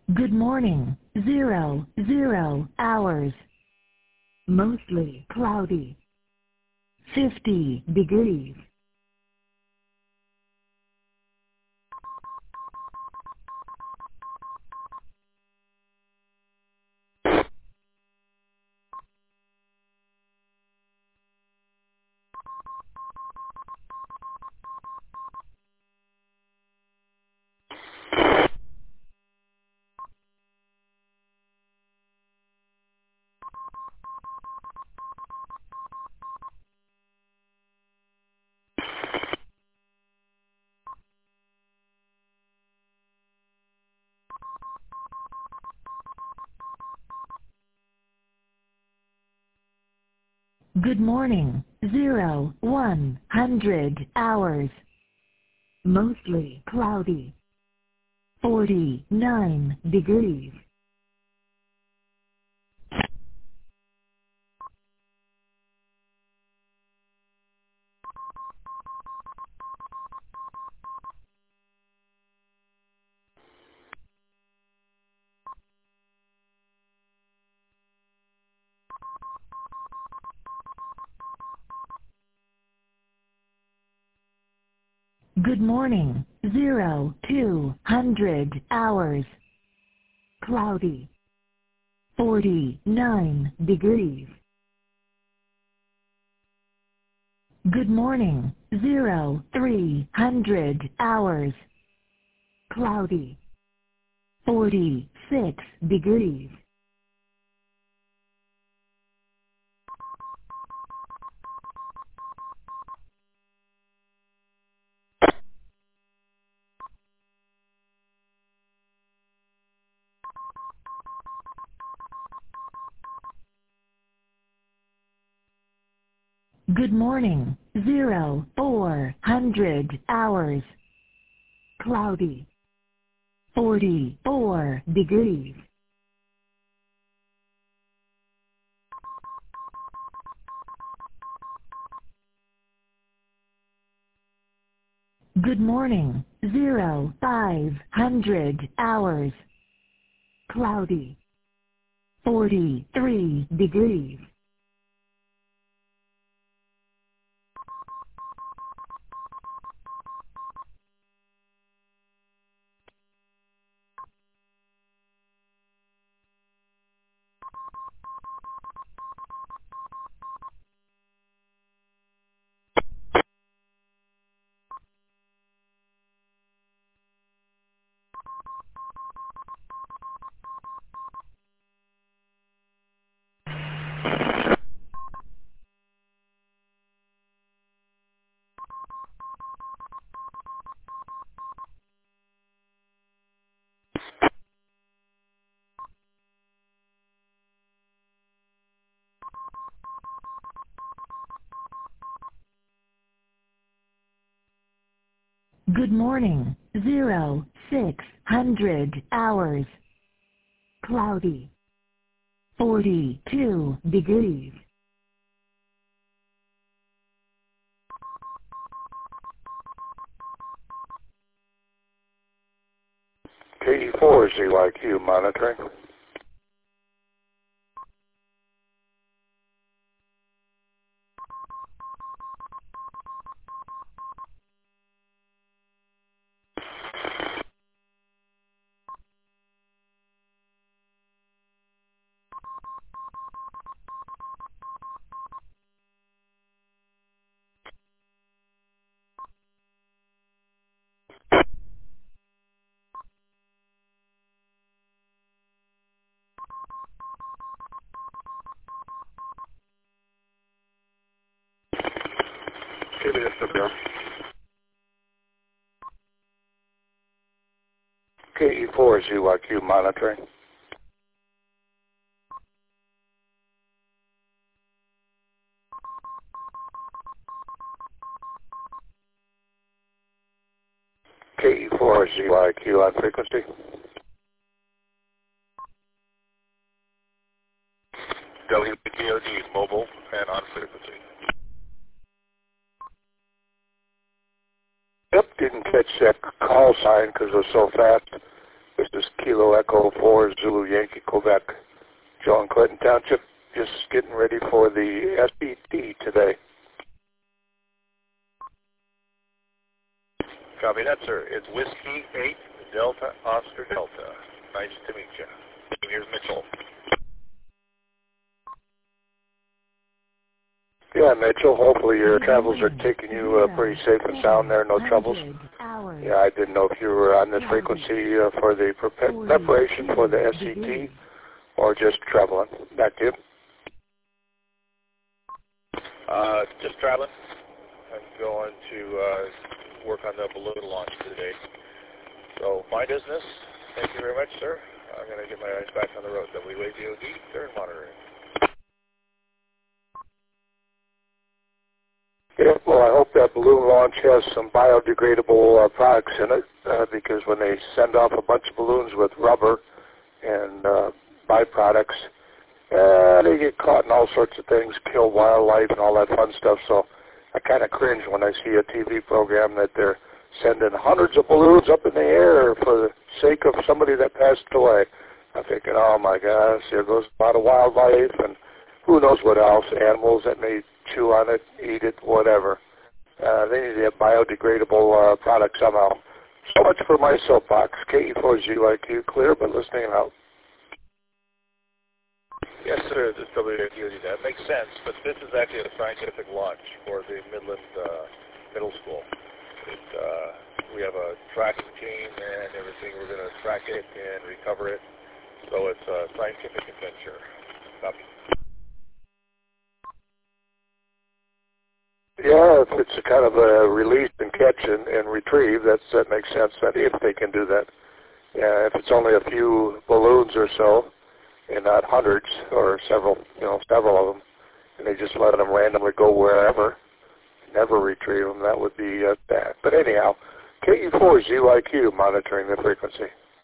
Good morning. 00 hours. Mostly cloudy. 50 degrees. Good morning. 100 hours. Mostly cloudy. 49 degrees. Good morning. 200 hours. Cloudy. 49 degrees. Good morning. 300 hours. Cloudy. 46 degrees. Good morning. 400 hours. Cloudy. 44 degrees. Good morning. 500 hours. Cloudy. 43 degrees. Good morning. 600 hours. Cloudy. 42 degrees. KE4 ZYQ monitoring. KE4 ZYQ monitoring. KE4 ZYQ on frequency. WPOD mobile and on frequency. Yep, didn't catch that call sign because it was so fast. This is Kilo Echo 4 Zulu Yankee Quebec. Joe in Clinton Township, just getting ready for the SET today. Copy that, sir. It's Whiskey 8 Delta Oscar Delta. Nice to meet you. Here's Mitchell. Yeah, Mitchell, hopefully your travels are taking you pretty safe and sound there, no troubles. Hours. Yeah, I didn't know if you were on this frequency for the preparation for the SET or just traveling. Back to you. Just traveling. I'm going to work on the balloon launch today. So, my business. Thank you very much, sir. I'm going to get my eyes back on the road. WADOD, they're monitoring. Yeah, well, I hope that balloon launch has some biodegradable products in it because when they send off a bunch of balloons with rubber and byproducts, they get caught in all sorts of things, kill wildlife and all that fun stuff. So I kind of cringe when I see a TV program that they're sending hundreds of balloons up in the air for the sake of somebody that passed away. I'm thinking, oh my gosh, there goes a lot of wildlife and who knows what else, animals that may chew on it, eat it, whatever. They need to have biodegradable products somehow. So much for my soapbox. KE4ZYQ, clear, but listening out. Yes, sir. This is WADOD. That makes sense, but this is actually a scientific launch for the Midland Middle School. We have a tracking team and everything. We're going to track it and recover it. So it's a scientific adventure. Copy. Yeah, if it's a kind of a release and catch and retrieve, that makes sense. That if they can do that. Yeah, if it's only a few balloons or so, and not hundreds or several of them, and they just let them randomly go wherever, never retrieve them, that would be bad. But anyhow, KE4ZYQ monitoring the frequency.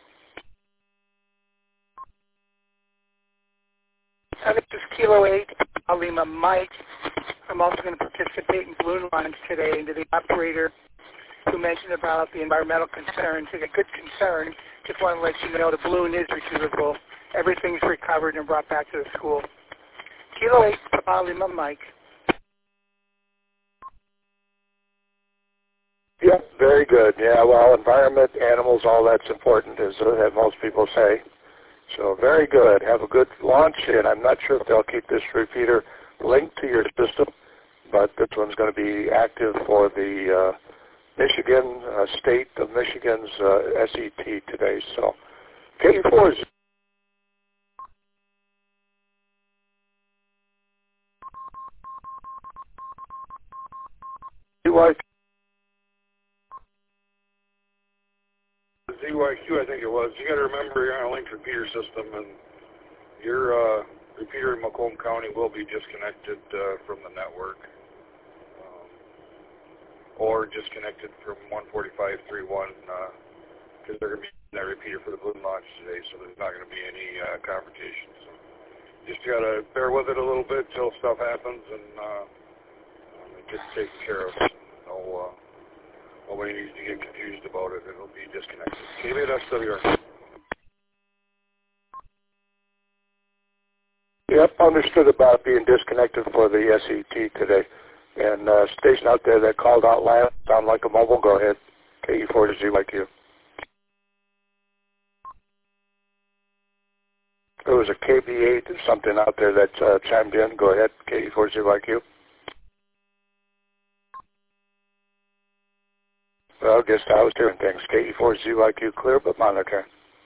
This is Kilo 8, Lima Mike. I'm also going to participate in balloon launch today. And to the operator who mentioned about the environmental concerns, it's a good concern. Just want to let you know the balloon is retrievable. Everything's recovered and brought back to the school. Kilo 8, Lima Mike. Yeah, very good. Yeah, well, environment, animals, all that's important, as most people say. So very good. Have a good launch, and I'm not sure if they'll keep this repeater linked to your system, but this one's going to be active for the Michigan, state of Michigan's SET today. So K4 is... ZYQ, I think it was. You got to remember you're on a linked repeater system, and your repeater in Macomb County will be disconnected from the network, or disconnected from 145.3.1 because they're going to be in that repeater for the balloon launch today, so there's not going to be any confrontation. So just got to bear with it a little bit till stuff happens, and it gets taken care of. Nobody needs to get confused about it. It'll be disconnected. KBSWR. Yep, understood about being disconnected for the SET today. And station out there that called out last, sound like a mobile, go ahead. KE4ZYQ. There was a KB8 or something out there that chimed in. Go ahead, KE4ZYQ. Well, guess I was doing things. KE4ZYQ clear, but monitoring.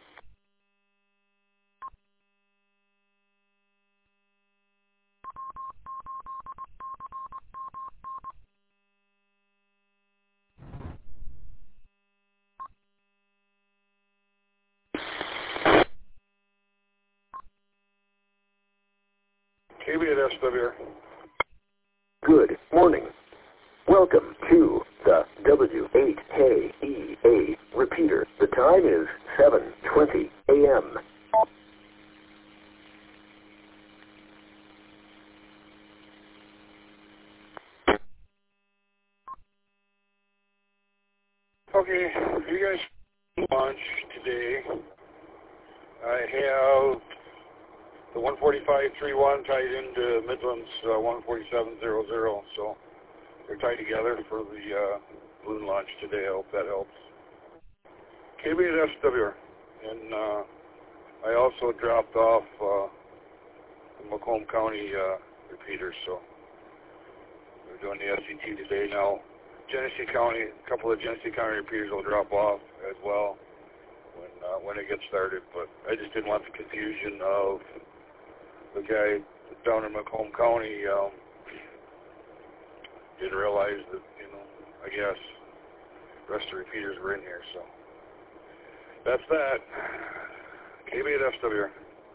KBSWR. Good morning. Welcome to the W8KEA repeater. The time is 7:20 a.m. Okay, you guys launch today have the 145.31 tied into Midland's 147.00, so they're tied together for the balloon launch today. I hope that helps. KB8SW, and I also dropped off the Macomb County repeaters, so we're doing the SCT today now. Genesee County, a couple of Genesee County repeaters will drop off as well when it gets started, but I just didn't want the confusion of the guy down in Macomb County didn't realize that, I guess the rest of the repeaters were in here, so that's that. KB8SW.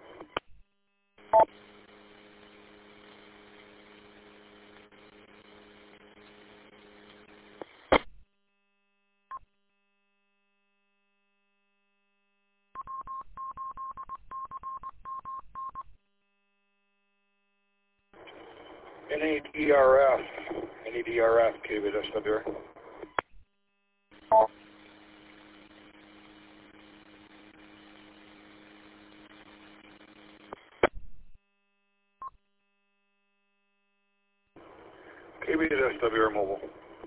NADRF, KB8SW. KB8SW mobile.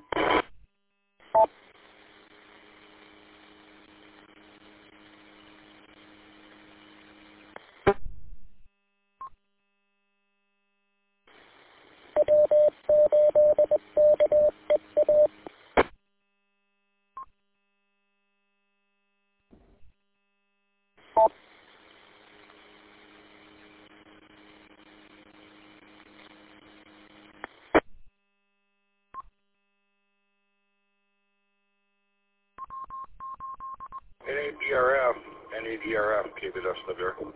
NADRF, KB8SW.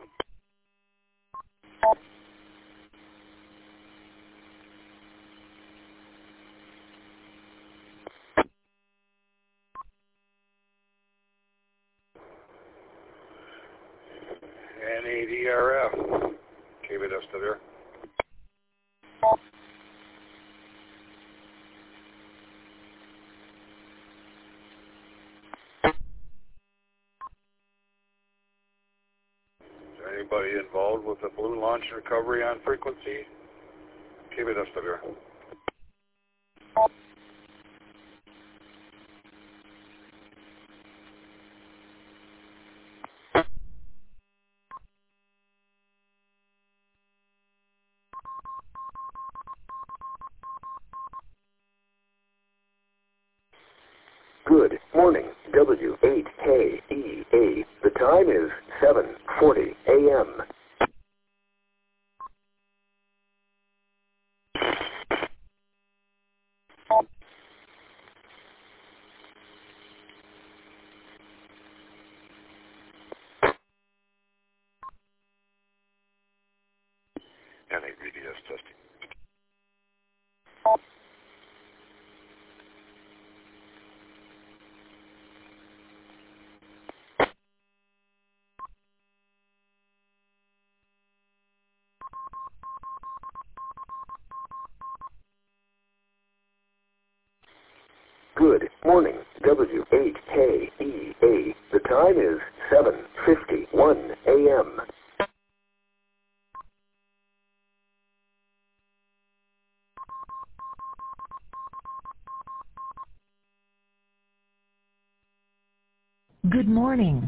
NADRF, KB8SW. Anybody involved with the balloon launch recovery on frequency? KB8SW. Good morning, W8KEA. The time is 7:40 a.m. NABDS testing. Good morning, W8KEA. The time is 7:51 a.m. Good morning,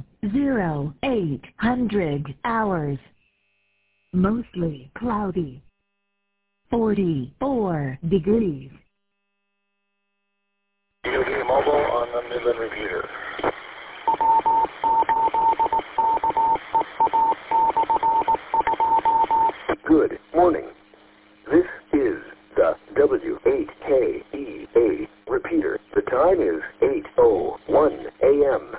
0800 hours. Mostly cloudy. 44 degrees. DOD mobile on the Midland repeater. Good morning. This is the W8KEA repeater. The time is 8:01 a.m.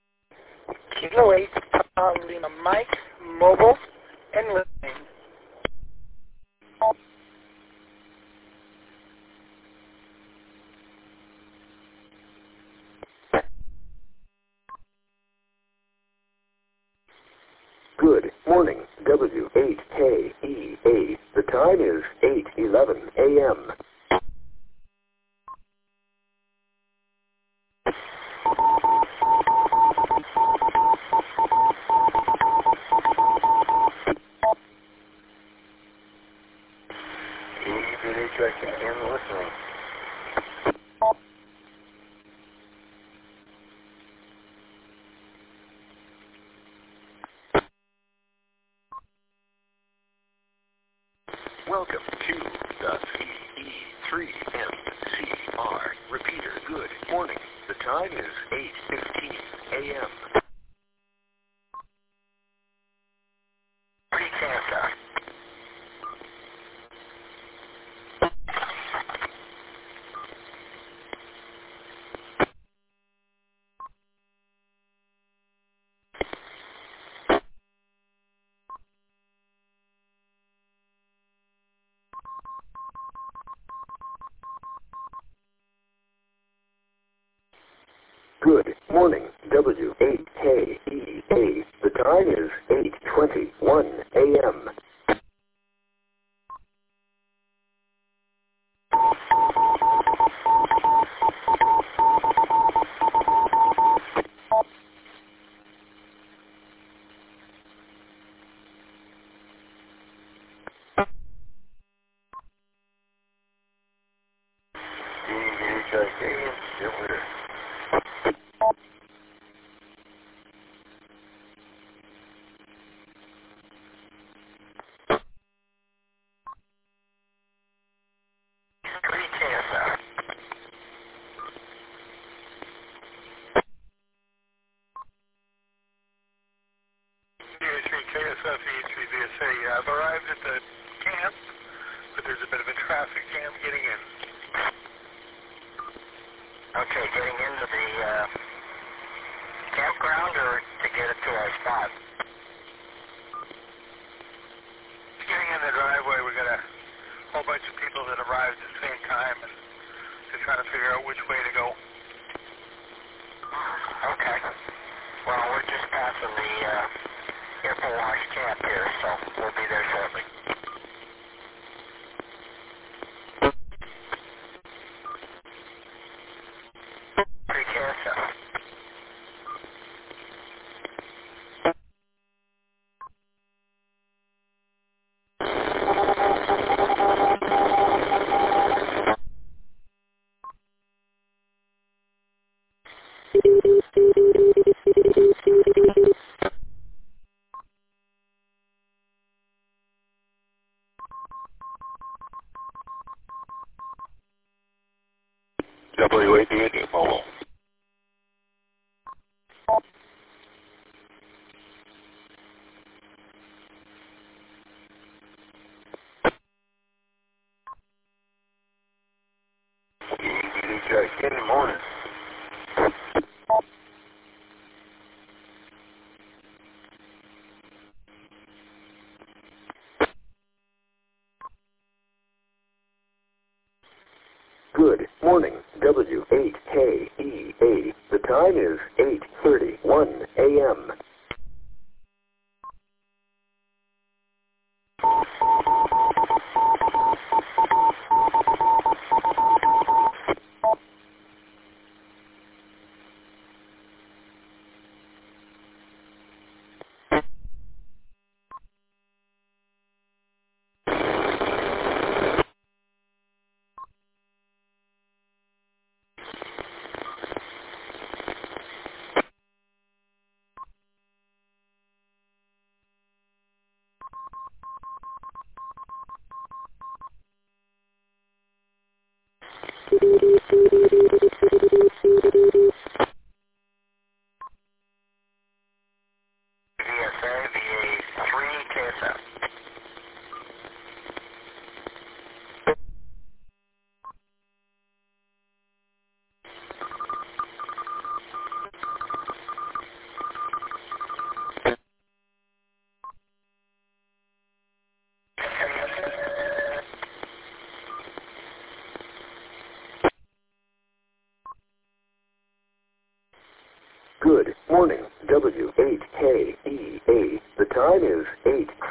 Kilo 8, Lima Mike, mobile, and listening. Good morning, W8KEA. The time is 8:11 a.m. Listening. Welcome to the VE3MCR repeater. Good morning. The time is 8:15 a.m. Pre-cancer. Good morning, W8KEA. The time is 8:21 a.m. KSF E3VSA. I've arrived at the camp, but there's a bit of a traffic jam getting in. Okay, getting into the campground or to get it to our spot? Getting in the driveway, we got a whole bunch of people that arrived at the same time, and they're trying to figure out which way to go. Okay. Well, we're just passing the Airport Wash camp here, so we'll be there shortly. Pre-cancer. WADD mobile. Good morning. Good morning, W8KEA. The time is 8:31 a.m.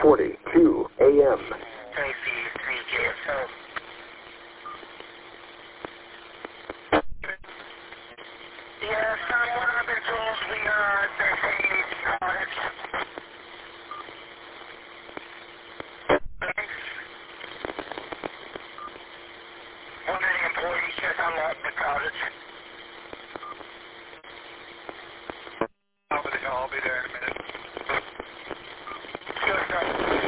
1:42 a.m. Tracy 3JSO. Yes, on one of the tools we are at the Hayes Cottage. Thanks. One of the employees just unlocked the cottage. I'll be there in a minute. Sure, sir.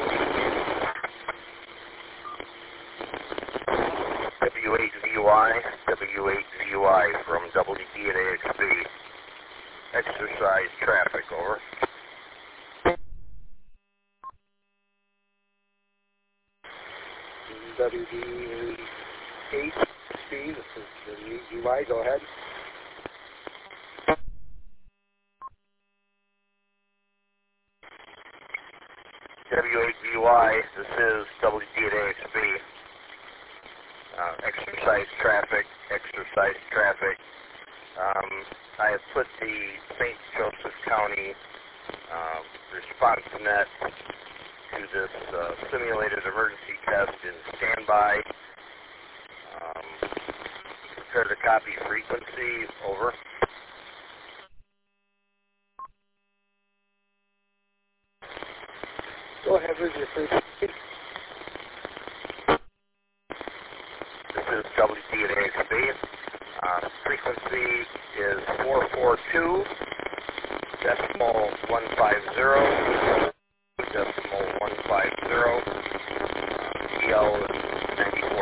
W8ZY from WD at AXB. Exercise traffic, over. WD8C, this is WD8ZY, go ahead. W8ZY, this is WD at AXB. Exercise traffic. I have put the St. Joseph County response net to this simulated emergency test in standby. Prepare to copy frequency, over. Go ahead with your frequency. This is WD at AXB. Frequency is 442, decimal 150, decimal 150. EL is 94.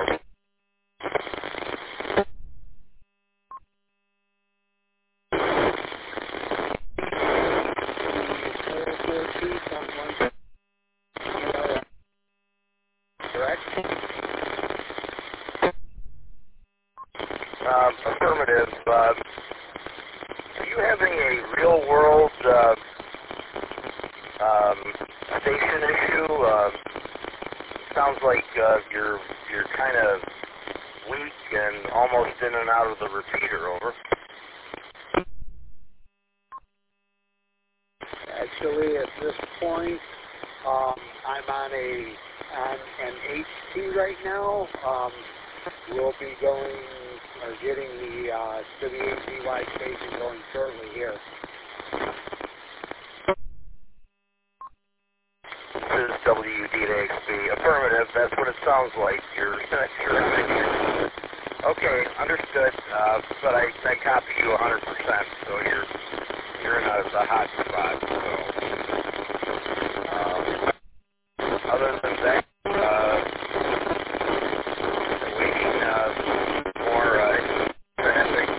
Affirmative. Are you having a real-world station issue? Sounds like you're kind of weak and almost in and out of the repeater, over. Actually, at this point, I'm on an HT right now. We'll be getting the W8ZY station going shortly here. This is WD at AXB. Affirmative, that's what it sounds like. You're okay, understood. But I copy you 100%, so you're in a hot spot. So other than that, waiting more traffic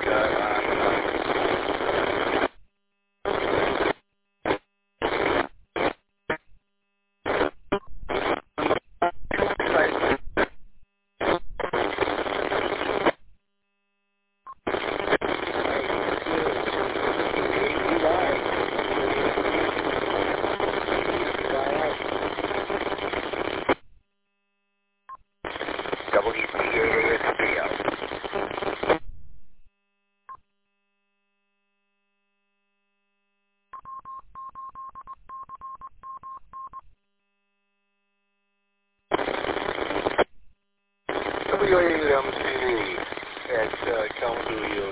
WAMCD at Kalamazoo.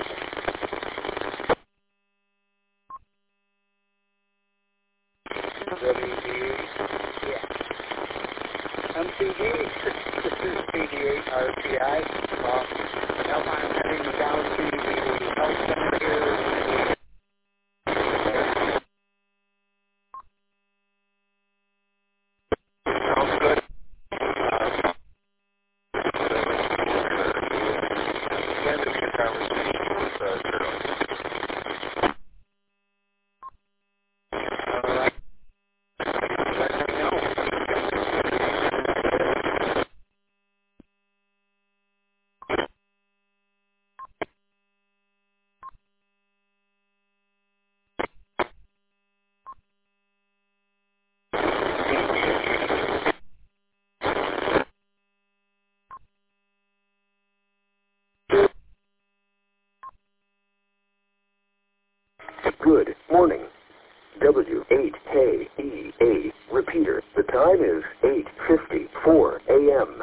WD, yeah. MCD, this is PD8 RPI. Now I'm heading down to the health center here. sounds good. Good morning. W8KEA. Repeater. The time is 8:54 a.m.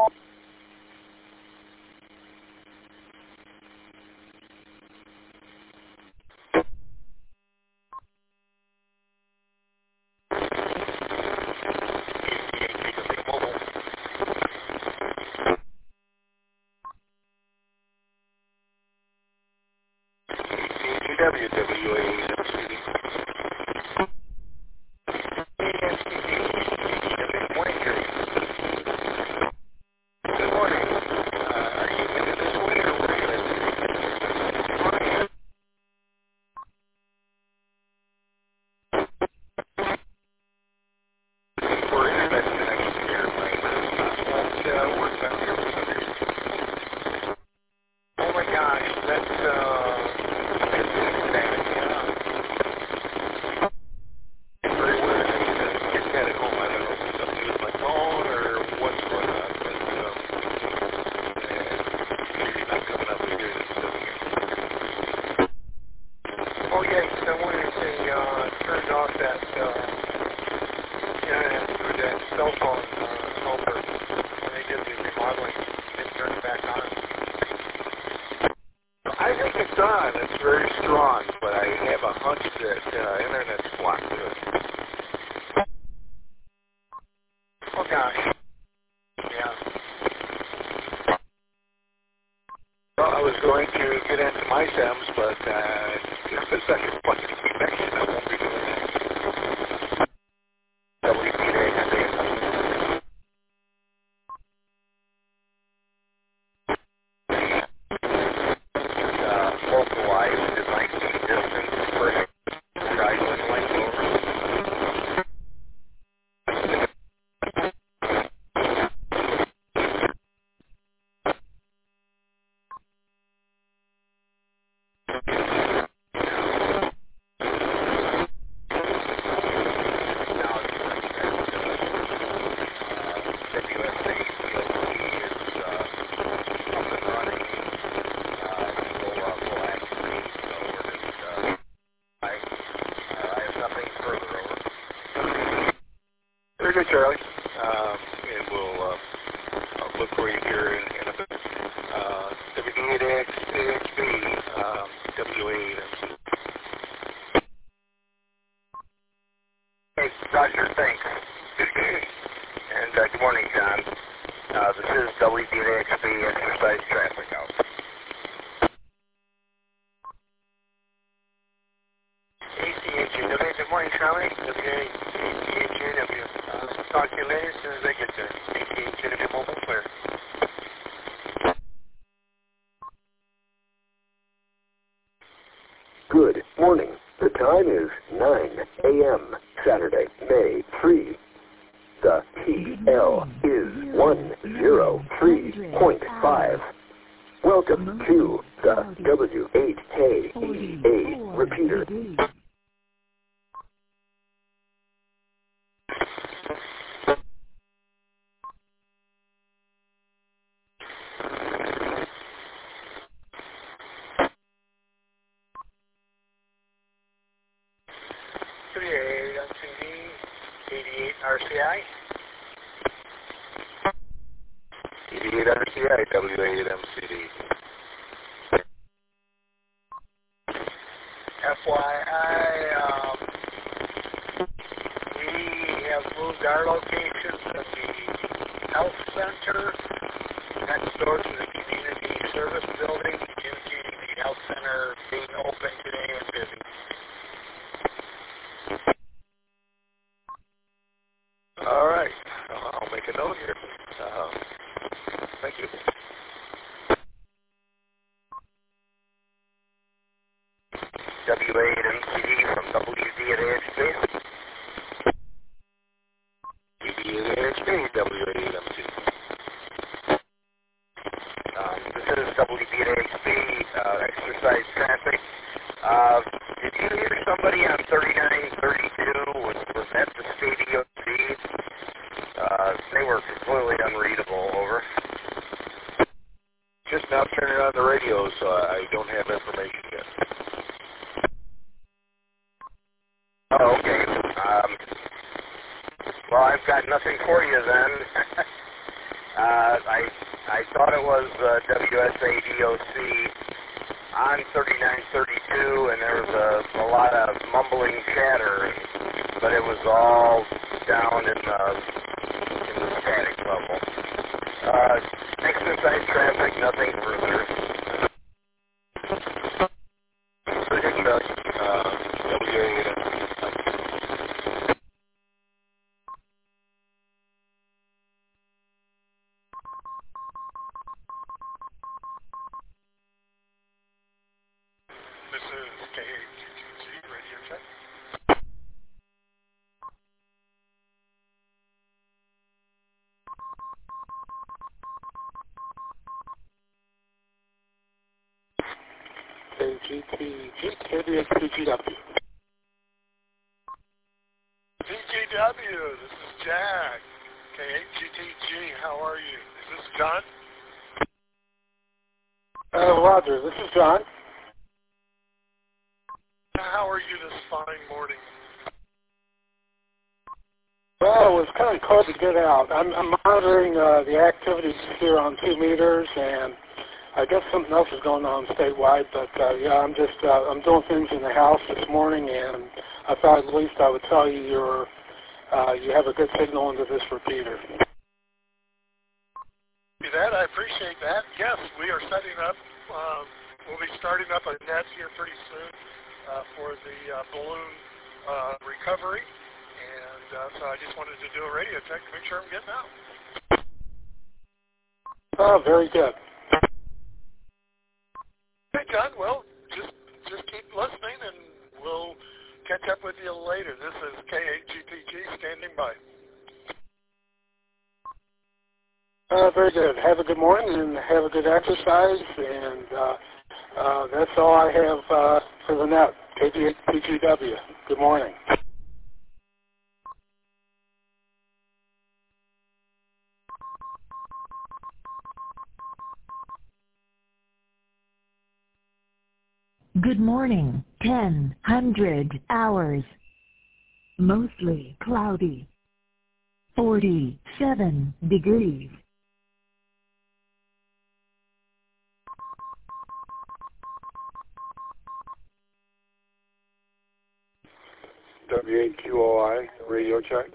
Good morning. The time is 9 a.m. Saturday, May 3. The TL is 103.5. Welcome to the W8KEA repeater. RCI. 88 RCI, W8MCD. FYI, we have moved our location to the health center next door to the community service building, indicating the health center being open today and busy. All right, I'll make a note here. Thank you. W8MCD from WD at AHP. WD at AHP, W8MCD. This is WD at AHP, exercise traffic. Did you hear somebody on 3932 was at the stadium feed? They were completely unreadable, over. Just now turning on the radio, so I don't have information yet. Oh, got nothing for you then. I thought it was WSADOC on 3932, and there was a lot of mumbling chatter, but it was all down in the static level. Next inside traffic, nothing further. This is KATTG Radio Check. KGTG, KBXPGW. PGW, this is Jack. KATTG, how are you? Is this John? Roger, this is John. How are you this fine morning? Well, it was kind of hard to get out. I'm monitoring the activities here on 2 meters, and I guess something else is going on statewide. But yeah, I'm doing things in the house this morning, and I thought at least I would tell you you have a good signal into this repeater. That I appreciate that. Yes, we are setting up. We'll be starting up a net here pretty soon for the balloon recovery, and so I just wanted to do a radio check to make sure I'm getting out. Oh, very good. Hey, John. Well, just keep listening, and we'll catch up with you later. This is KAGTG standing by. Very good. Have a good morning and have a good exercise, and that's all I have for the net. KPGW. Good morning. Good morning, 10:00 hours. Mostly cloudy. 47 degrees. WAQOI, radio check.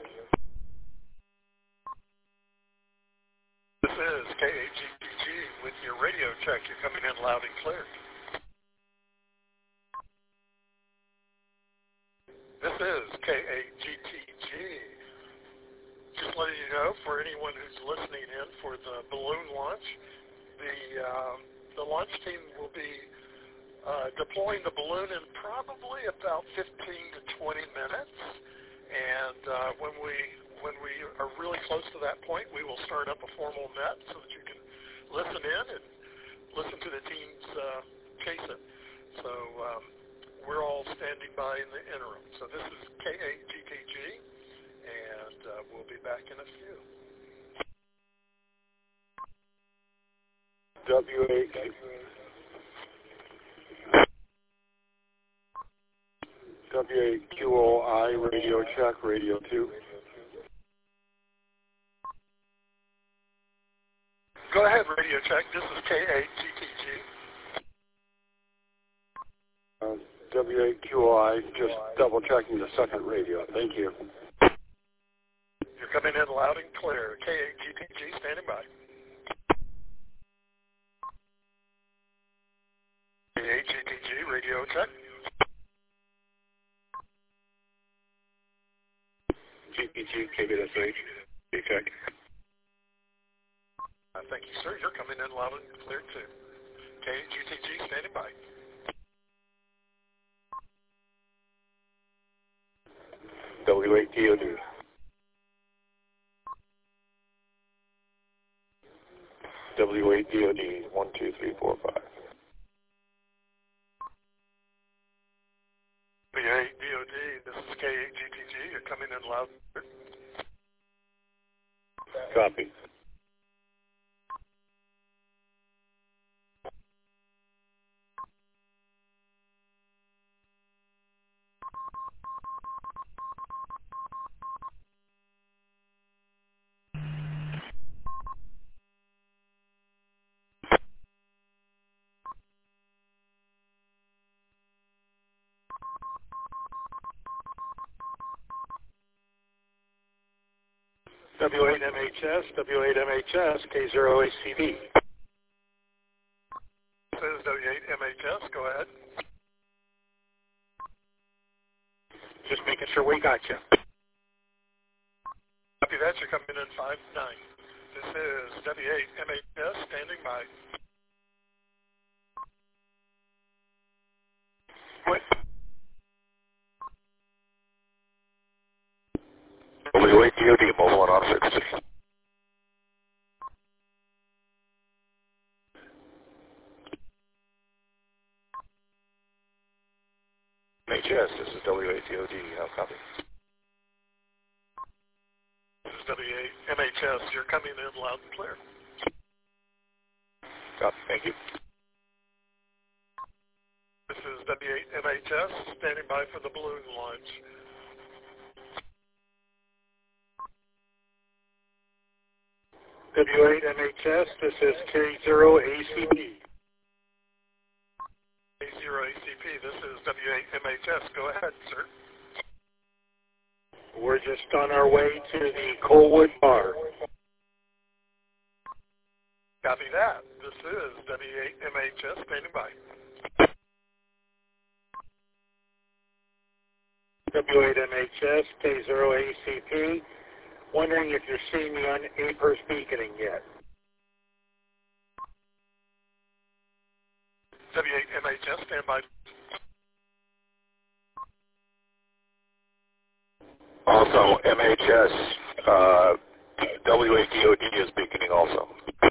This is KAGTG with your radio check. You're coming in loud and clear. This is KAGTG. Just letting you know, for anyone who's listening in for the balloon launch, the launch team will be deploying the balloon in probably about 15 to 20 minutes. And when we are really close to that point, we will start up a formal net so that you can listen in and listen to the teams chase it. So we're all standing by in the interim. So this is KAGTG, and we'll be back in a few. WAQOI, radio check, radio 2. Go ahead, radio check. This is KAGTG. WAQOI, just double checking the second radio. Thank you. You're coming in loud and clear. KAGTG standing by. KAGTG radio check. GPG, KBSH, check. Thank you, sir. You're coming in loud and clear, too. KAGTG standing by. W8DOD. W8DOD, 1, 2, 3, 4, 5. W8DOD, this is KAGTG. You're coming in loud and clear. Copy. W8MHS, W8MHS, K0ACB. This is W8MHS. Go ahead. Just making sure we got you. Copy that. You're coming in 5-9. This is W8MHS standing by. What? W8 DOD, mobile and on frequency. MHS, this is W8 DOD. How copy? This is W8MHS. You're coming in loud and clear. Copy. Thank you. This is W8MHS standing by for the balloon launch. W8MHS, this is K0ACB. K0ACP, this is W8MHS. Go ahead, sir. We're just on our way to the Colwood Bar. Copy that. This is W8MHS standing by. W8MHS, K0ACP. Wondering if you're seeing me on APERS beaconing yet. W8MHS, stand by. Also, MHS, W8 DOD is beaconing also.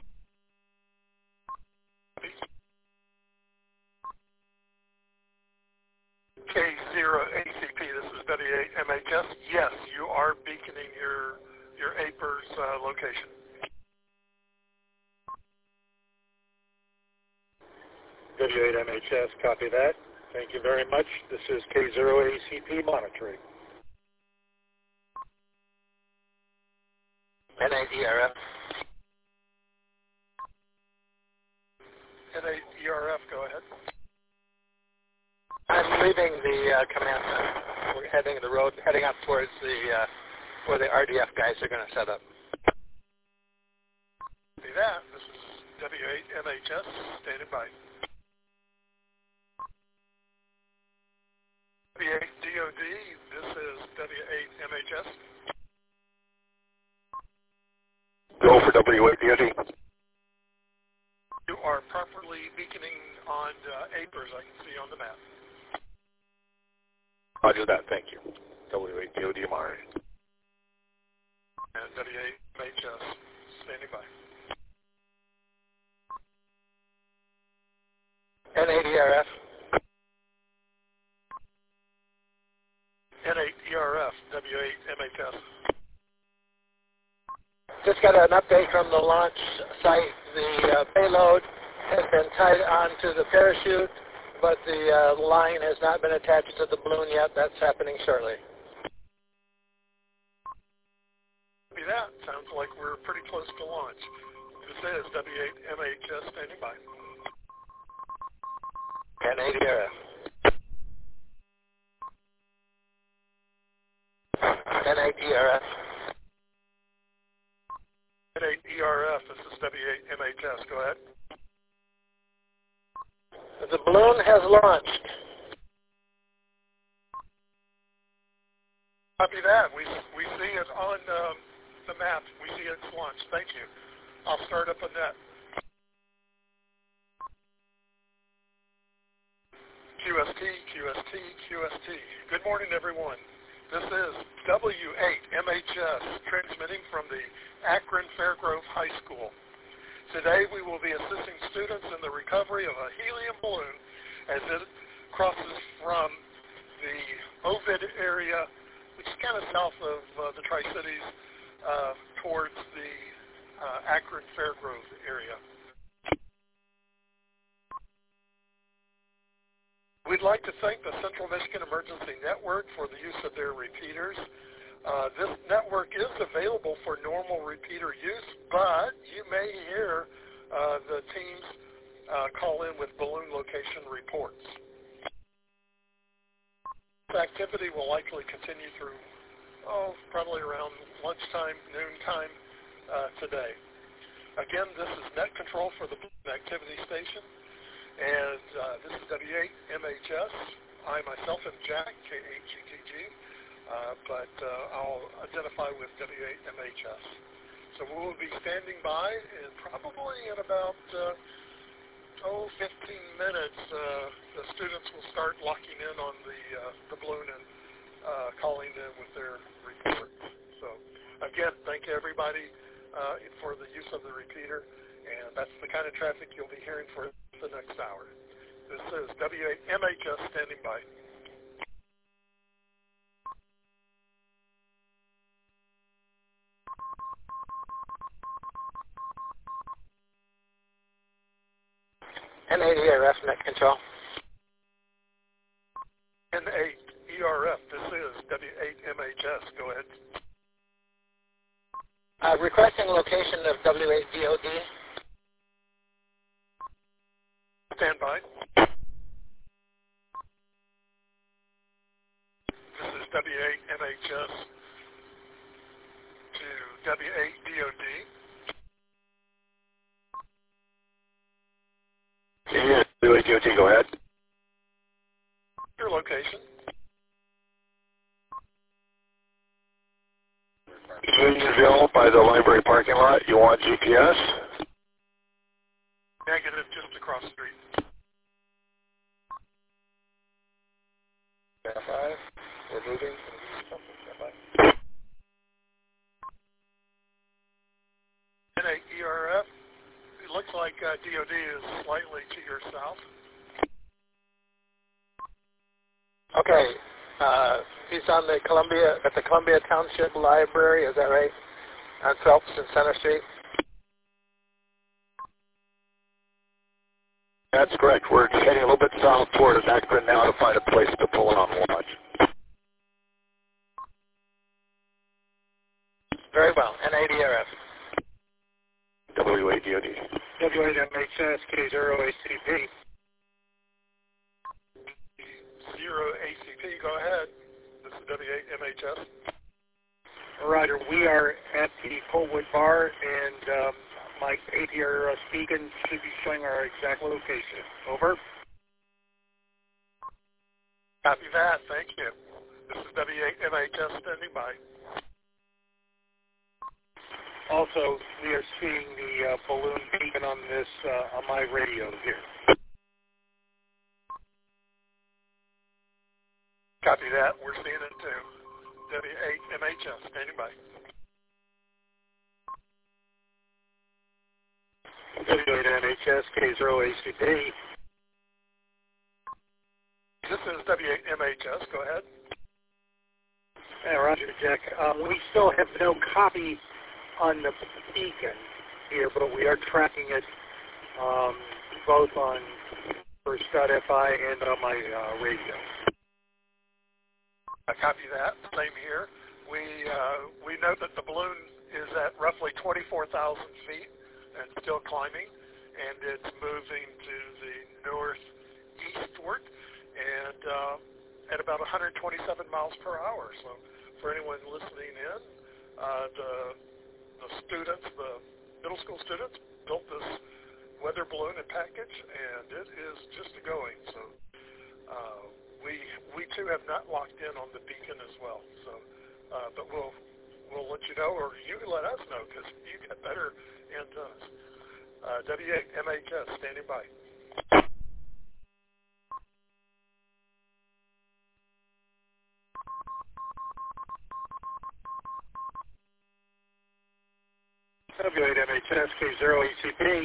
K0ACP, this is W8MHS. Yes, you are beaconing your APERS location. W8MHS, copy that. Thank you very much. This is K0ACP monitoring. NADRF. NADRF, go ahead. I'm leaving the command center. We're heading the road, heading up towards the where the RDF guys are going to set up. See that. This is W8MHS, standing by. W8DOD, this is W8MHS. Go for W8DOD. You are properly beaconing on APERS, I can see on the map. Roger that, thank you. W8DOD monitoring. And W8MHS, standing by. NADRF. N8ERF, W8MHS. Just got an update from the launch site. The payload has been tied onto the parachute, but the line has not been attached to the balloon yet. That's happening shortly. Copy that. Sounds like we're pretty close to launch. This is W8MHS standing by. NADRF. NADRF. N8ERF, this is W8MHS. Go ahead. The balloon has launched. Copy that. We see it on the map. We see it's launched. Thank you. I'll start up on that. QST, QST, QST. Good morning, everyone. This is W8MHS transmitting from the Akron Fairgrove High School. Today we will be assisting students in the recovery of a helium balloon as it crosses from the Ovid area, which is kind of south of the Tri-Cities, towards the Akron Fairgrove area. We'd like to thank the Central Michigan Emergency Network for the use of their repeaters. This network is available for normal repeater use, but you may hear the teams call in with balloon location reports. This activity will likely continue through probably around lunchtime, noontime today. Again, this is net control for the activity station, and this is W8MHS. I myself am Jack, K-A-G-G-G, but I'll identify with W8MHS. So we will be standing by, and probably in about 15 minutes, the students will start locking in on the balloon and calling in with their report. So again, thank you everybody for the use of the repeater, and that's the kind of traffic you'll be hearing for the next hour. This is W8MHS standing by. N8ERF net control. N8ERF, this is W8MHS. Go ahead. Requesting location of W8DOD. Stand by. This is W8MHS to W8DOD. Yeah, W8DOD, go ahead. Your location. Unionville by the library parking lot. You want GPS? Negative, just across the street. Stand by. We're moving. Stand by. N8ERF. It looks like DOD is slightly to your south. Okay. He's on the Columbia Township Library, is that right? On Phelps and Center Street? That's correct. We're heading a little bit south toward Akron now to find a place to pull in on launch. Very well. N8ERF. W8DOD. W8MHS, K0ACP. 0ACP, go ahead. This is W8MHS. Roger, we are at the Coltwood Bar, and my ATRS beacon should be showing our exact location. Over. Copy that. Thank you. This is W8MHS standing by. Also, we are seeing the balloon beacon on this on my radio here. Copy that. We're seeing it too. W8MHS standing by. W8MHS, K0ACP. This is W8MHS. Go ahead. Yeah, Roger, Jack. We still have no copy on the beacon here, but we are tracking it both on First.fi and on my radio. I copy that. Same here. We know that the balloon is at roughly 24,000 feet and still climbing, and it's moving to the northeastward and at about 127 miles per hour. So for anyone listening in, the students, the middle school students, built this weather balloon and package, and it is just going. So we too have not locked in on the beacon as well. So, but we'll let you know, or you let us know, because you get better antennas. W8MHS standing by. W8MHS, K0ACP.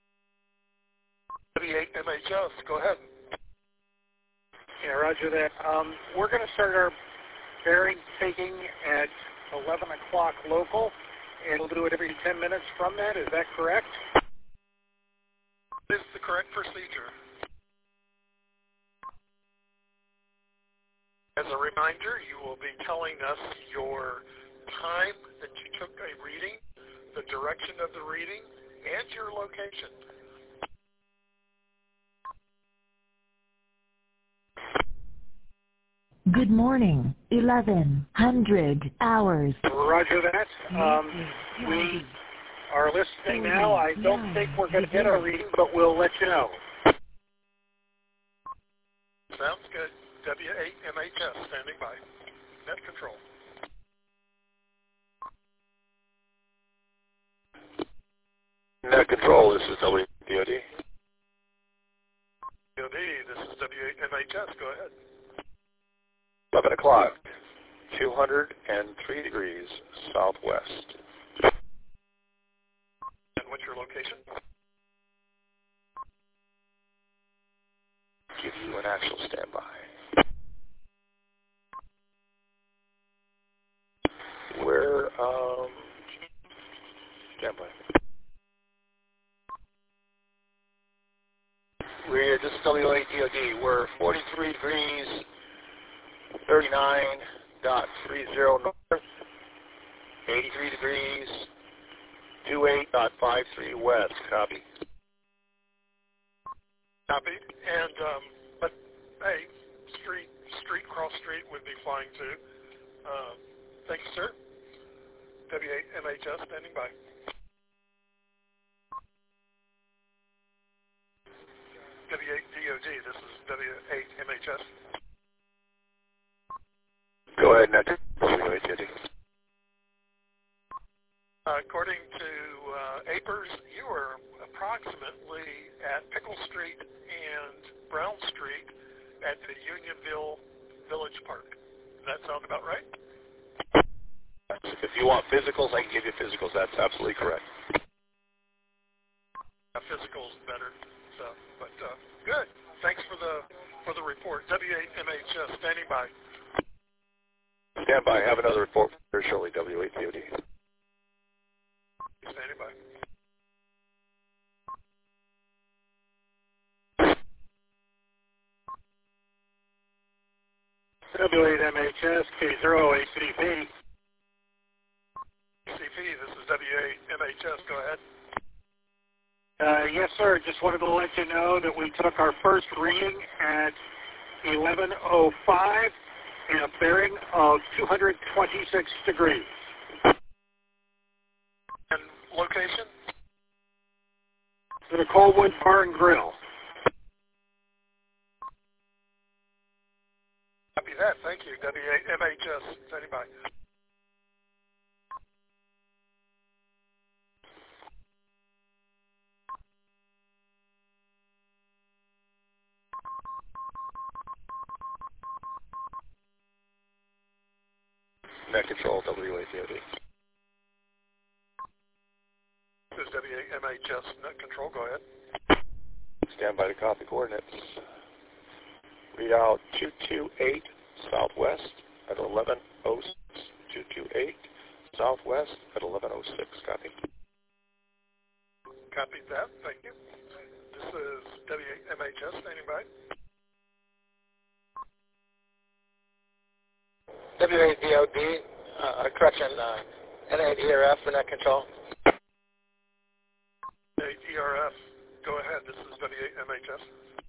W8MHS, go ahead. Yeah, roger that. We're going to start our bearing taking at 11 o'clock local, and we'll do it every 10 minutes from that. Is that correct? This is the correct procedure. As a reminder, you will be telling us your time that you took a reading, the direction of the reading, and your location. Good morning, 1100 hours. Roger that. We are listening now. I don't think we're going to get our reading, but we'll let you know. Sounds good. W8MHS standing by. Net control. Net control, this is WDOD. DOD, this is W8MHS. Go ahead. 11 o'clock, 203 degrees southwest. And what's your location? Give you an actual standby. We're, standby. This is W8DOD. We're 43 degrees, 39.30 north, 83 degrees, 28.53 west. Copy. Copy. And, but, hey, cross street would be fine too. Thank you, sir. W8MHS standing by. W8DOD, this is W8MHS. Go ahead, Net. W8DOD. According to APERS, you are approximately at Pickle Street and Brown Street at the Unionville Village Park. Does that sound about right? If you want physicals, I can give you physicals. That's absolutely correct. Physicals better. So, but good. Thanks for the report. W8MHS standing by. Stand by. Have another report very shortly. W8DOD. Standing by. W8MHS K08CP. CP, this is W8MHS. Go ahead. Yes, sir. Just wanted to let you know that we took our first reading at 11:05 in a bearing of 226 degrees. And location? The Coalwood Bar and Grill. Copy that. Thank you. W8MHS standing by. Net control, W8DOD. This is W8MHS net control. Go ahead. Stand by to copy coordinates. Read out 228 southwest at 11:06. 228 southwest at 11:06. Copy. Copied that. Thank you. This is W8MHS standing by. W8DOD, correction, N8ERF for net control. N8ERF, go ahead. This is W8MHS.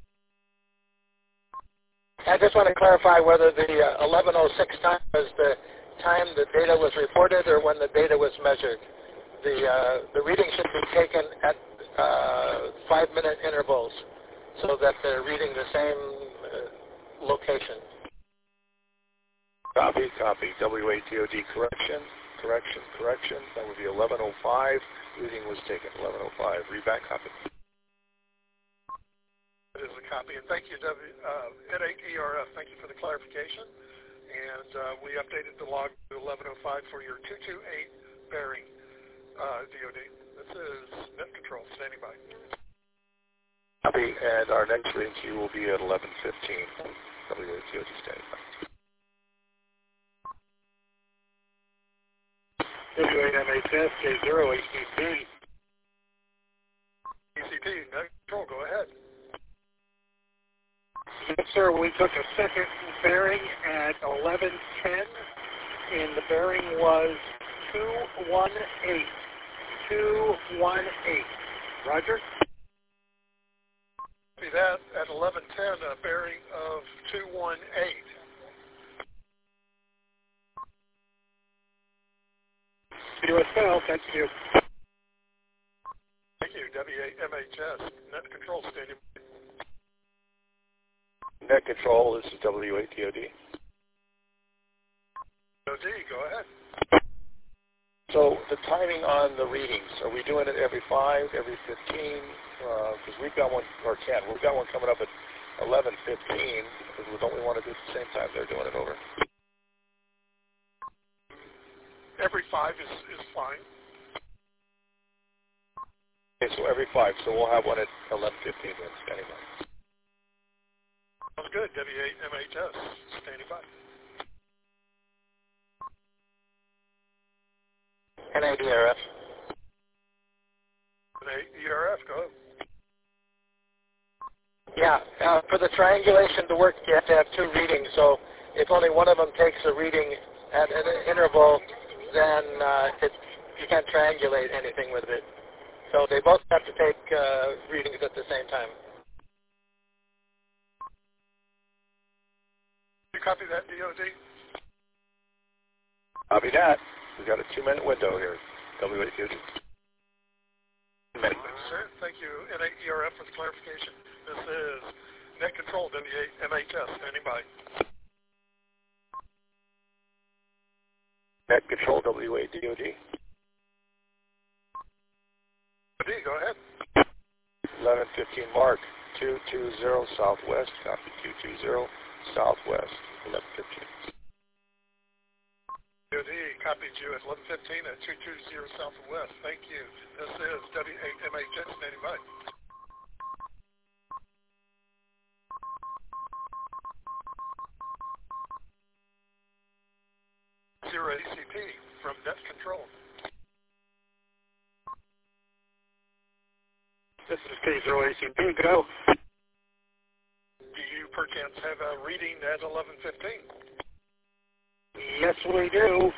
I just want to clarify whether the 11:06 time was the time the data was reported or when the data was measured. The reading should be taken at 5-minute intervals so that they're reading the same location. Copy, copy. W8DOD, correction. That would be 11:05. Reading was taken, 11:05. Read back, copy. That is a copy, and thank you, N8ERF. Thank you for the clarification. And we updated the log to 11:05 for your 228 bearing, DOD. This is net control, standing by. Copy, and our next reading to you will be at 11:15. W8DOD, standing by. W8MHS K08CP. ECP, net control, go ahead. Yes, sir. We took a second bearing at 11:10, and the bearing was 218. 218. Roger? Copy that at 11:10, a bearing of 218. USL, thank you. Thank you, W8MHS. Net Control, standing. Net Control, this is W8DOD. DOD, go ahead. So the timing on the readings, are we doing it every 5, every 15? Because we've got one, or 10. We've got one coming up at 11:15. Don't we want to do it at the same time they're doing it over? Every 5 is fine. Okay, so every 5. So we'll have one at 11:15 then, standing by. Sounds good. W8MHS, standing by. NADRF. NADRF, go ahead. Yeah, for the triangulation to work, you have to have 2 readings. So if only one of them takes a reading at an interval, then you can't triangulate anything with it. So they both have to take readings at the same time. You copy that, DOD? Copy that. We've got a 2-minute window here. W8DOD. Sir, thank you. NADRF for the clarification. This is Net Control, W8MHS, standing by. Net Control, W8DOD. DOD, go ahead. 11:15 mark, 220 southwest, copy 220 southwest, 11:15. DOD copied you at 11:15 at 220 southwest. Thank you. This is W8MHS, standing by. Zero ACP from Net Control. This is K0ACP, go. Do you perchance have a reading at 11:15? Yes, we do.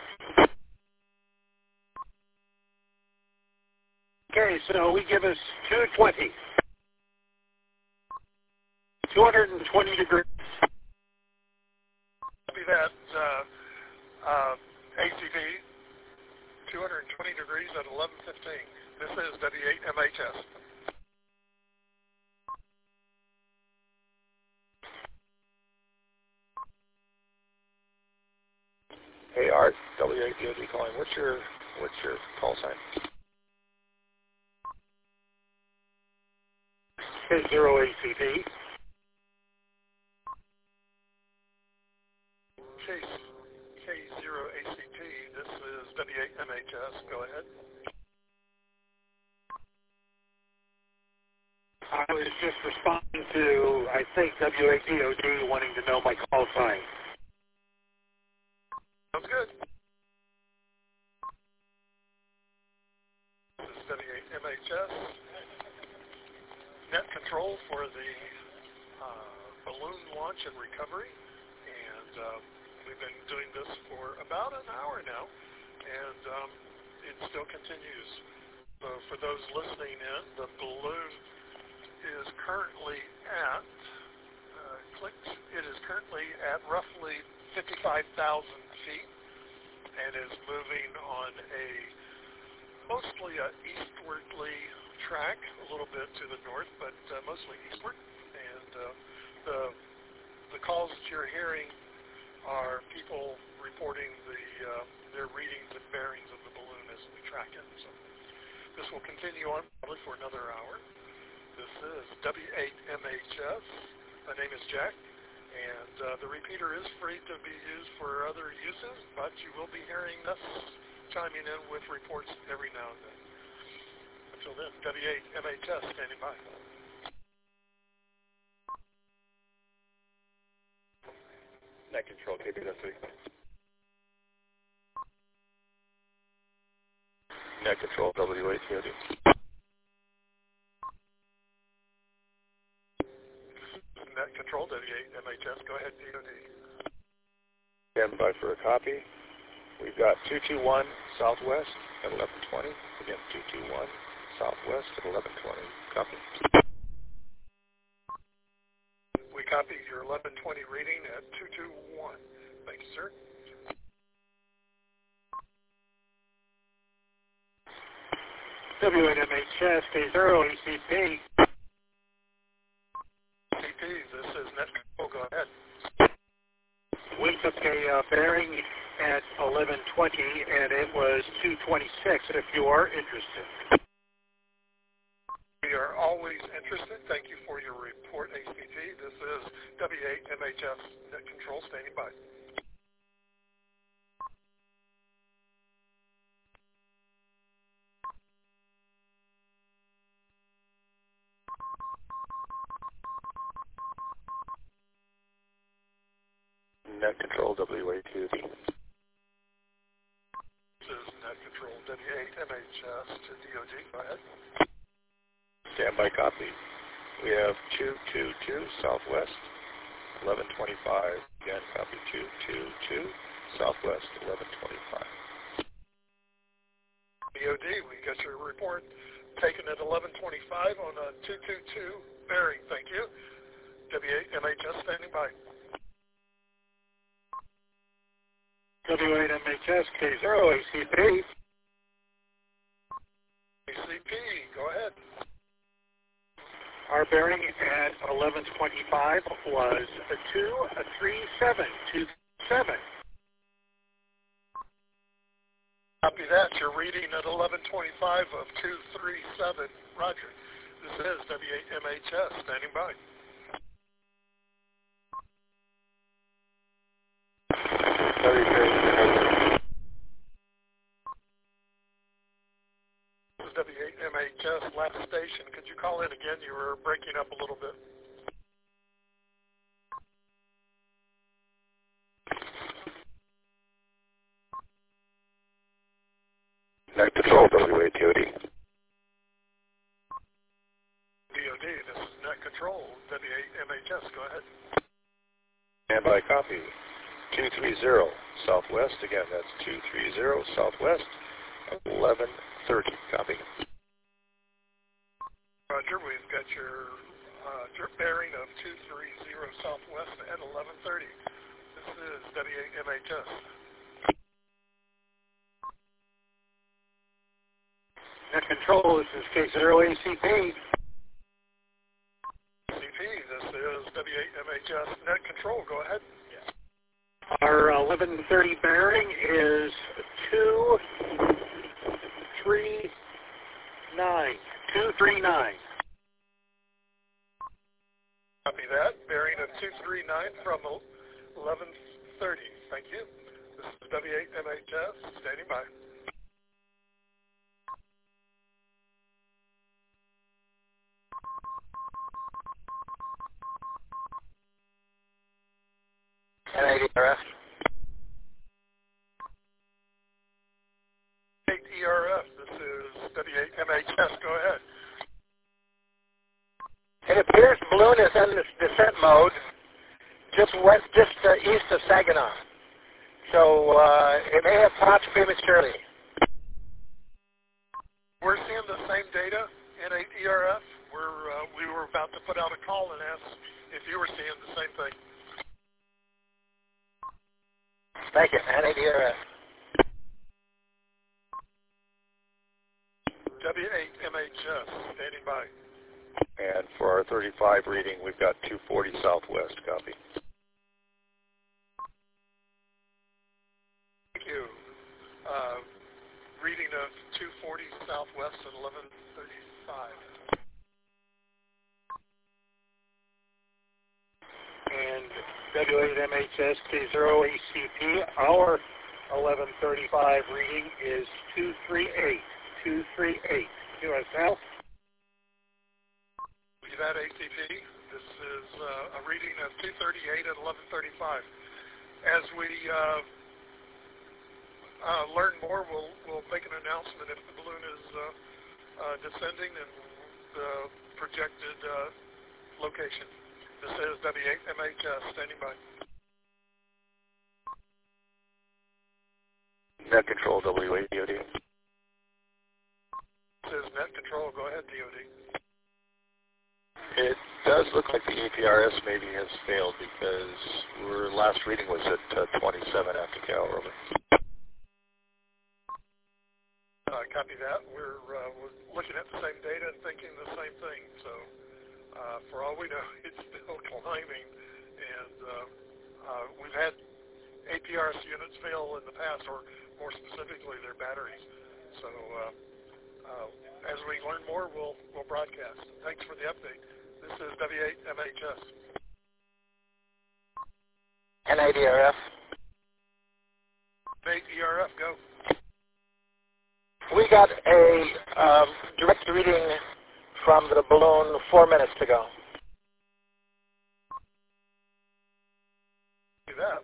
Okay, so we give us 220. 220 degrees. Copy that. ACV, 220 degrees at 11:15. This is W8MHS. Hey Art, W8DOD calling. What's your call sign? K0ACP. K0ACP. This is W8MHS. Go ahead. I was just responding to, I think, W8DOD wanting to know my call sign. Sounds good. This is W8MHS. Net Control for the balloon launch and recovery. And we've been doing this for about an hour now. And it still continues. So for those listening in, the balloon is currently at, it is currently at roughly 55,000 feet and is moving on a mostly eastwardly track, a little bit to the north, but mostly eastward. And the calls that you're hearing are people reporting their readings and bearings of the balloon as we track it. So this will continue on probably for another hour. This is W8MHS. My name is Jack. And the repeater is free to be used for other uses, but you will be hearing us chiming in with reports every now and then. Until then, W8MHS standing by. Net Control, KBW. Net Control, W8DOD. Net Control, W8MHS. Go ahead, DOD. Stand by for a copy. We've got 221 southwest at 11:20. Again, 221 southwest at 11:20. Copy. We copy your 11:20 reading at 221. Thank you, sir. W8MHS, K0, ACP. CP, this is Net Control. Go ahead. We took a bearing at 11:20, and it was 226, if you are interested. We are always interested. Thank you for your report, ACP. This is W8MHS Net Control standing by. Net Control, W8TOD. This is Net Control, W8MHS to DOD. Go ahead. Standby copy. We have 222 Southwest, 1125. Again, copy 222 Southwest, 1125. DOD, we got your report taken at 1125 on a 222 bearing. Thank you. W8MHS standing by. W8MHS, K0, ACP. ACP, go ahead. Our bearing at 1125 was 23727. Copy that. You're reading at 1125 of 237. Roger. This is W8MHS standing by. This is W8MHS last station. Could you call in again? You were breaking up a little bit. Net Control, W8TOD. DOD, this is Net Control, W8MHS. Go ahead. Standby copy. 230 Southwest. Again, that's 230 Southwest, 1130. Copy. Roger, we've got your bearing of 230 Southwest at 1130. This is W8MHS. Net Control, this is K0, ACP. CP, this is W8MHS Net Control. Go ahead. Our 1130 bearing is 239. 239. Copy that. Bearing of 239 from 1130. Thank you. This is W8MHS standing by. NADRF. 8ERF. This is W8MHS. Go ahead. It appears the balloon is in descent mode just east of Saginaw. So it may have popped prematurely. We're seeing the same data in 8ERF. We were about to put out a call and ask if you were seeing the same thing. Thank you. NADRF. W8MHS standing by. And for our 35 reading, we've got 240 Southwest. Copy. Thank you. Reading of 240 Southwest at 1135. And W8MHS K0 ACP, our 1135 reading is 238. 238. QSL. Be that ACP. This is a reading of 238 at 1135. As we learn more, we'll make an announcement if the balloon is descending and the projected location. This is W8MHS standing by. Net Control, W8DOD. This is Net Control. Go ahead, DOD. It does look like the APRS maybe has failed because our last reading was at 27 after Cal. Over. Copy that. We're all we know, it's still climbing, and we've had APRS units fail in the past, or more specifically, their batteries. So as we learn more, we'll broadcast. Thanks for the update. This is W8MHS. NADRF. ERF, go. We got a direct reading from the balloon 4 minutes ago. Do that.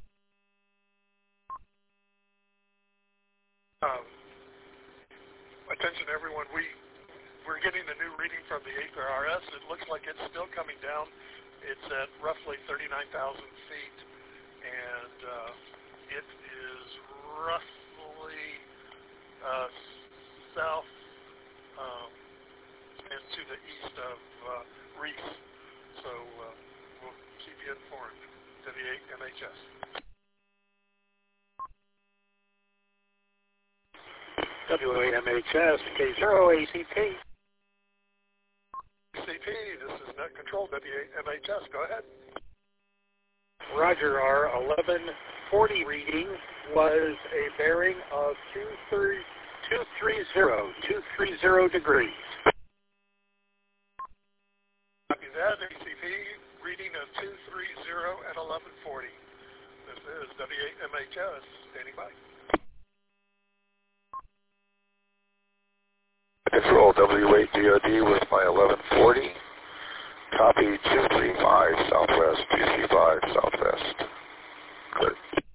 Attention everyone, we're getting a new reading from the APRS. It looks like it's still coming down. It's at roughly 39,000 feet, and it is roughly south and to the east of Reese. So we'll keep you informed. W8MHS. W8MHS, K0ACP. ACP, this is Net Control, W8MHS. Go ahead. Roger, our 1140 reading was a bearing of 230 degrees. Copy that. ACP, reading of 230 at 1140. This is W8MHS, standing by. Control W8DOD with my 1140. Copy 235 Southwest, 235 Southwest. Clear.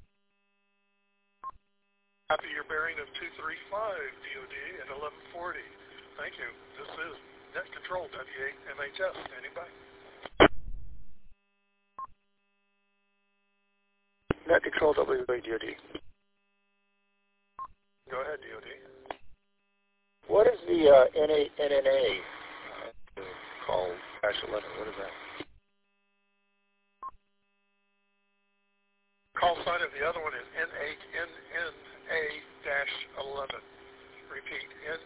Copy your bearing of 235 DOD at 1140. Thank you. This is Net Control W8MHS, standing by. Net Control W8DOD. Go ahead, DOD. What is the NNA call -11? What is that? Call sign of the other one is N8NNA-11. Repeat,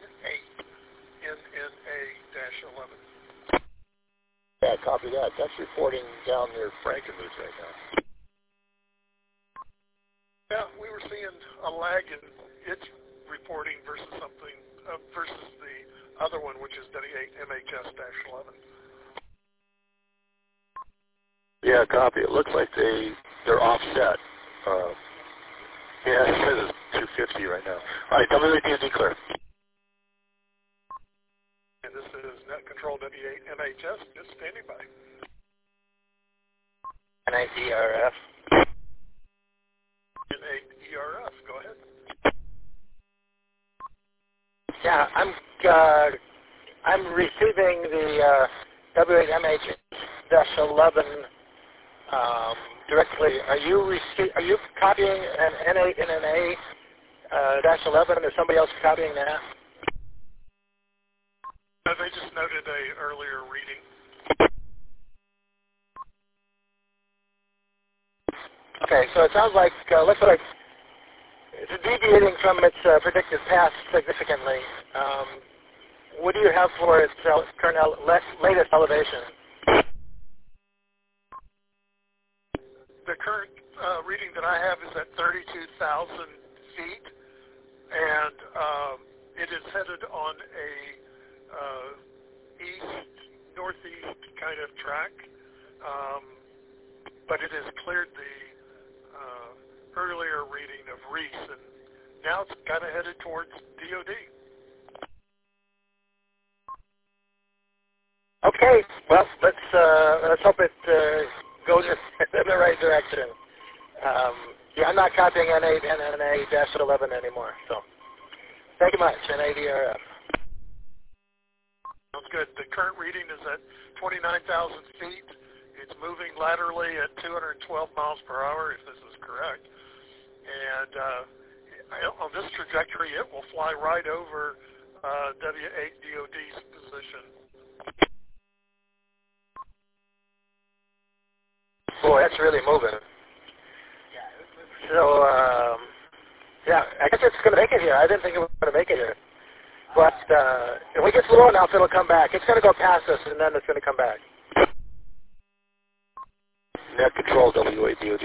N8NNA-11. Yeah, copy that. That's reporting down near Frankenmuth right now. Yeah, we were seeing a lag in its reporting versus something versus the other one, which is W8MHS-11. Yeah, copy. It looks like they're offset. Yeah, it says it's 250 right now. All right, W8DOD clear. And this is Net Control W8MHS, just standing by. NADRF. N8ERF, go ahead. Yeah, I'm receiving the W8MHS-11 directly. Are you copying an N8NNA-11, or somebody else copying that? They just noted a earlier reading. Okay, so it sounds like looks like it's deviating from its predicted path significantly. What do you have for its current latest elevation? The current reading that I have is at 32,000 feet, and it is headed on a east-northeast kind of track, but it has cleared the earlier reading of Reese, and now it's kind of headed towards DOD. Okay, well, let's hope it goes in the right direction. Yeah, I'm not copying N8NNA-11 anymore, so thank you much, NADRF. Sounds good. The current reading is at 29,000 feet. It's moving laterally at 212 miles per hour, if this is correct. And on this trajectory, it will fly right over W8DOD's position. Boy, that's really moving. So, yeah, I guess it's going to make it here. I didn't think it was going to make it here. But if we get slow enough, it'll come back. It's going to go past us, and then it's going to come back. Net control, W8DOD.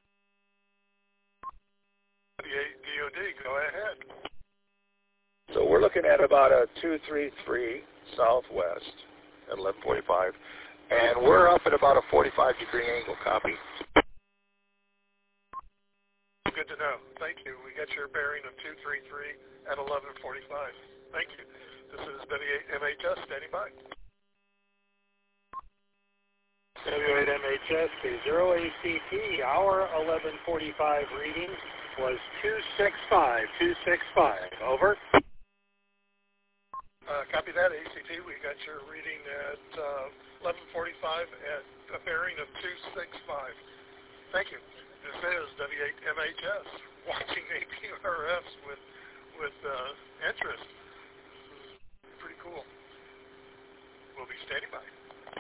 W8DOD, go ahead. So we're looking at about a 233 southwest at 1145, and we're up at about a 45-degree angle. Copy. Good to know. Thank you. We got your bearing of 233 at 1145. Thank you. This is W8MHS standing by. W8MHS K0ACP, our 1145 reading was 265. Over. Copy that, ACT. We got your reading at 1145 at a bearing of 265. Thank you. This is W8MHS, watching APRFs with interest. Pretty cool. We'll be standing by.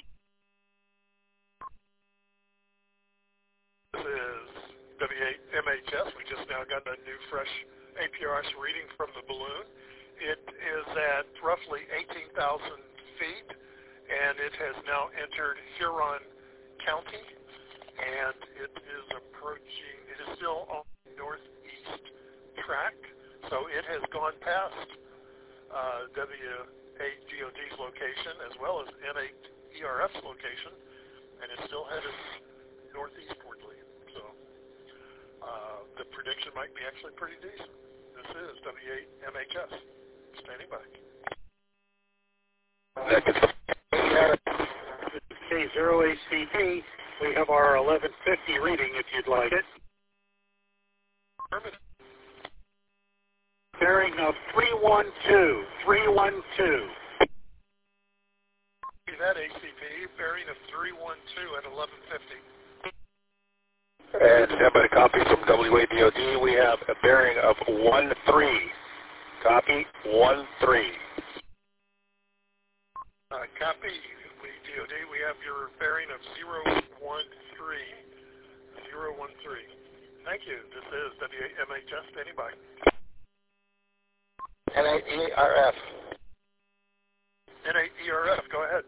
This is W8MHS. We just now got a new fresh APRS reading from the balloon. It is at roughly 18,000 feet, and it has now entered Huron County, and it is approaching, it is still on the northeast track, so it has gone past W8DOD's location as well as N8ERF's location, and it's still headed northeastwardly. So the prediction might be actually pretty decent. This is W8MHS. Standing by. K0ACP, we have our 1150 reading if you'd like it. Bearing of 312. That ACP, bearing of 312 at 1150. And stand by to copy from W8DOD. We have a bearing of 13. Copy, 13. Copy, DOD. We have your bearing of 013. 013. Thank you. This is W8MHS standing by. N8ERF. N8ERF, go ahead.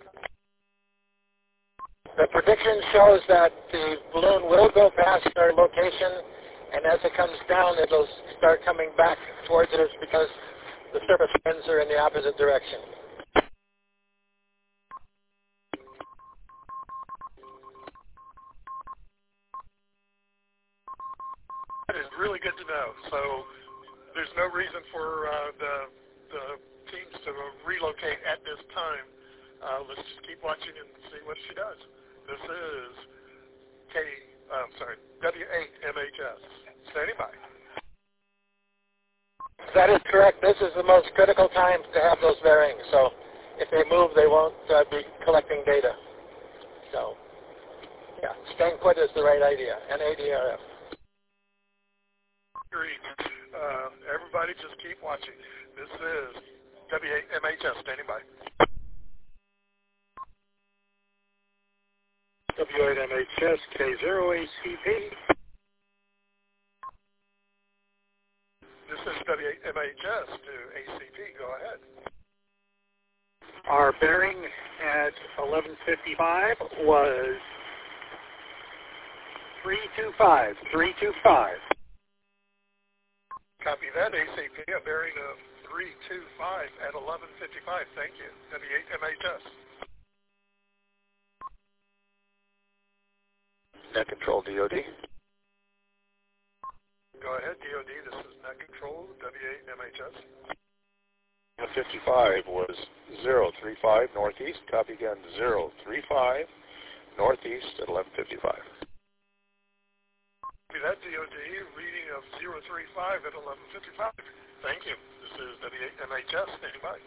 The prediction shows that the balloon will go past our location, and as it comes down, it'll start coming back towards us because the surface winds are in the opposite direction. That is really good to know. So there's no reason for the teams to relocate at this time. Let's just keep watching and see what she does. This is W8MHS. Standing by. That is correct. This is the most critical time to have those bearings. So if they move, they won't be collecting data. So, yeah, staying put is the right idea. N8ERF. Agreed. Everybody just keep watching. This is W8MHS standing by. W8MHS K0ACP. This is W8MHS to ACP. Go ahead. Our bearing at 1155 was 325. 325. Copy that, ACP. A bearing of 325 at 1155. Thank you. W8MHS. Net control, DOD. Go ahead, DOD. This is net control, W8MHS. 55 was 035 northeast. Copy again, 035 northeast at 1155. Copy that, DOD. Reading of 035 at 1155. Thank you. This is W8MHS. Standing by.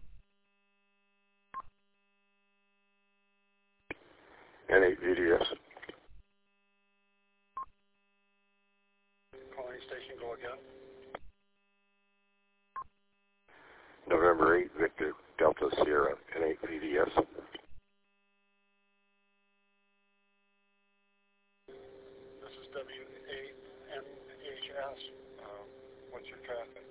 N8VDS. Calling station, go again. November 8, Victor, Delta Sierra, N8VDS. This is W8MHS. What's your traffic?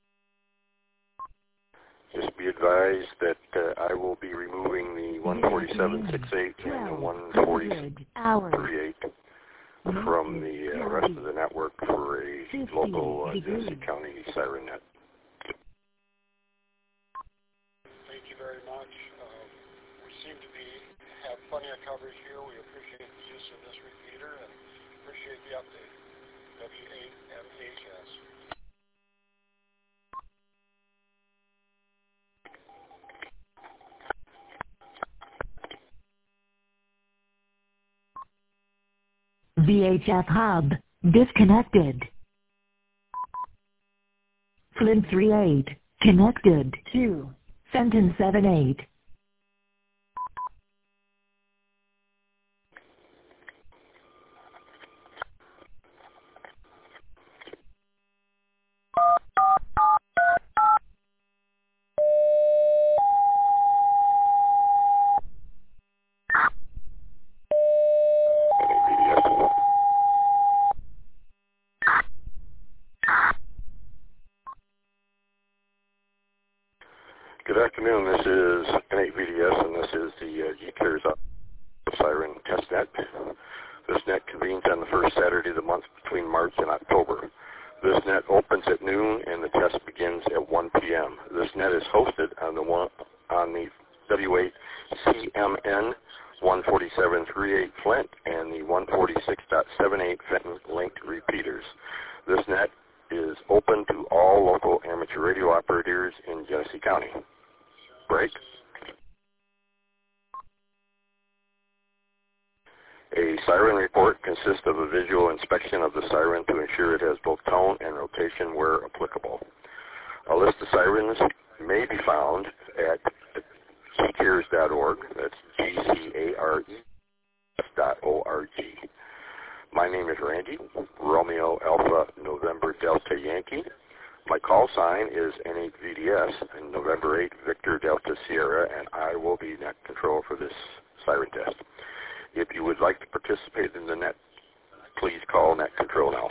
Just be advised that I will be removing the 146 4768 and the 14038 from the rest of the network for a local Genesee County siren net. Thank you very much. We seem to have plenty of coverage here. We appreciate the use of this repeater and appreciate the update. W8MHS. VHF hub disconnected. Flint 38 connected to Fenton 78. Good afternoon. This is N8VDS, and this is the G-Cares Siren Test Net. This net convenes on the first Saturday of the month between March and October. This net opens at noon, and the test begins at 1 p.m. This net is hosted on the W8CMN 14738 Flint and the 146.78 Fenton linked repeaters. This net is open to all local amateur radio operators in Genesee County. Break. A siren report consists of a visual inspection of the siren to ensure it has both tone and rotation where applicable. A list of sirens may be found at gcares.org. That's GCARE.org. My name is Randy, Romeo Alpha November Delta Yankee. My call sign is N8VDS and November 8 Victor Delta Sierra, and I will be net control for this siren test. If you would like to participate in the net, please call net control now.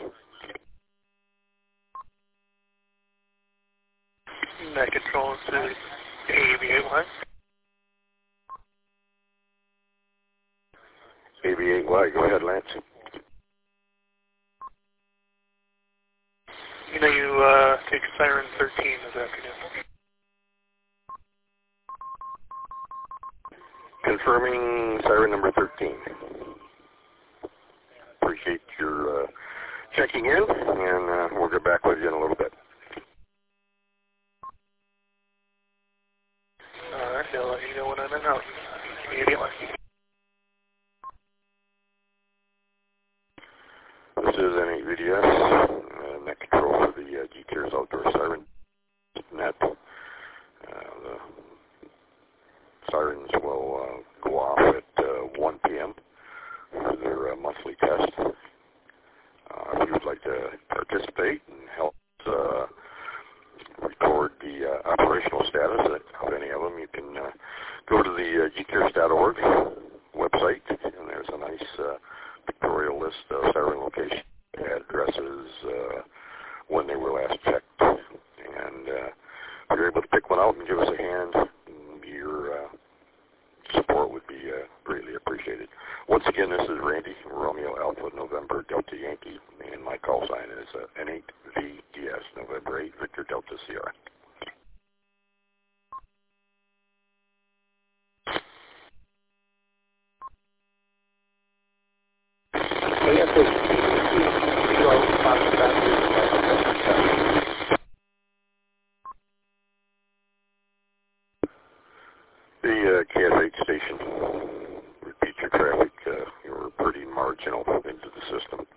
Net control to AV8Y. AV8Y, go ahead, Lance. You know you take siren 13 this afternoon. Confirming siren number 13. Appreciate your checking in, and we'll get back with you in a little bit. All right, I'll let you know when I'm in out. This is N8VDS, net control for the G-Cares Outdoor Siren Net. The sirens will go off at 1 p.m. for their monthly test. If you would like to participate and help record the operational status of any of them, you can go to the gcares.org website, and there's a nice pictorial list of siren location addresses, when they were last checked, and if you're able to pick one out and give us a hand, your support would be greatly appreciated. Once again, this is Randy, Romeo Alpha November Delta Yankee, and my call sign is N8VDS, November 8 Victor Delta Sierra. The KF8 station, repeat your traffic, you're pretty marginal into the system.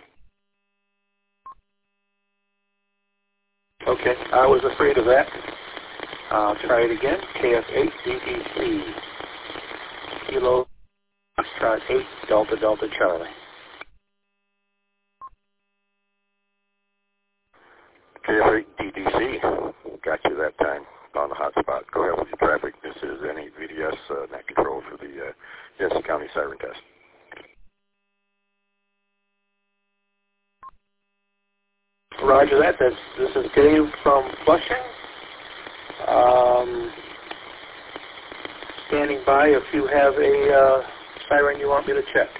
Okay, I was afraid of that. I'll try it again. KF8 DDC, Kilo Foxtrot 8 Delta Delta Charlie. KF8 DDC, got you that time on the hot spot. Go ahead with your traffic. This is N8VDS net control for the Genesee County siren test. Roger that. This is Dave from Flushing. standing by if you have a siren you want me to check.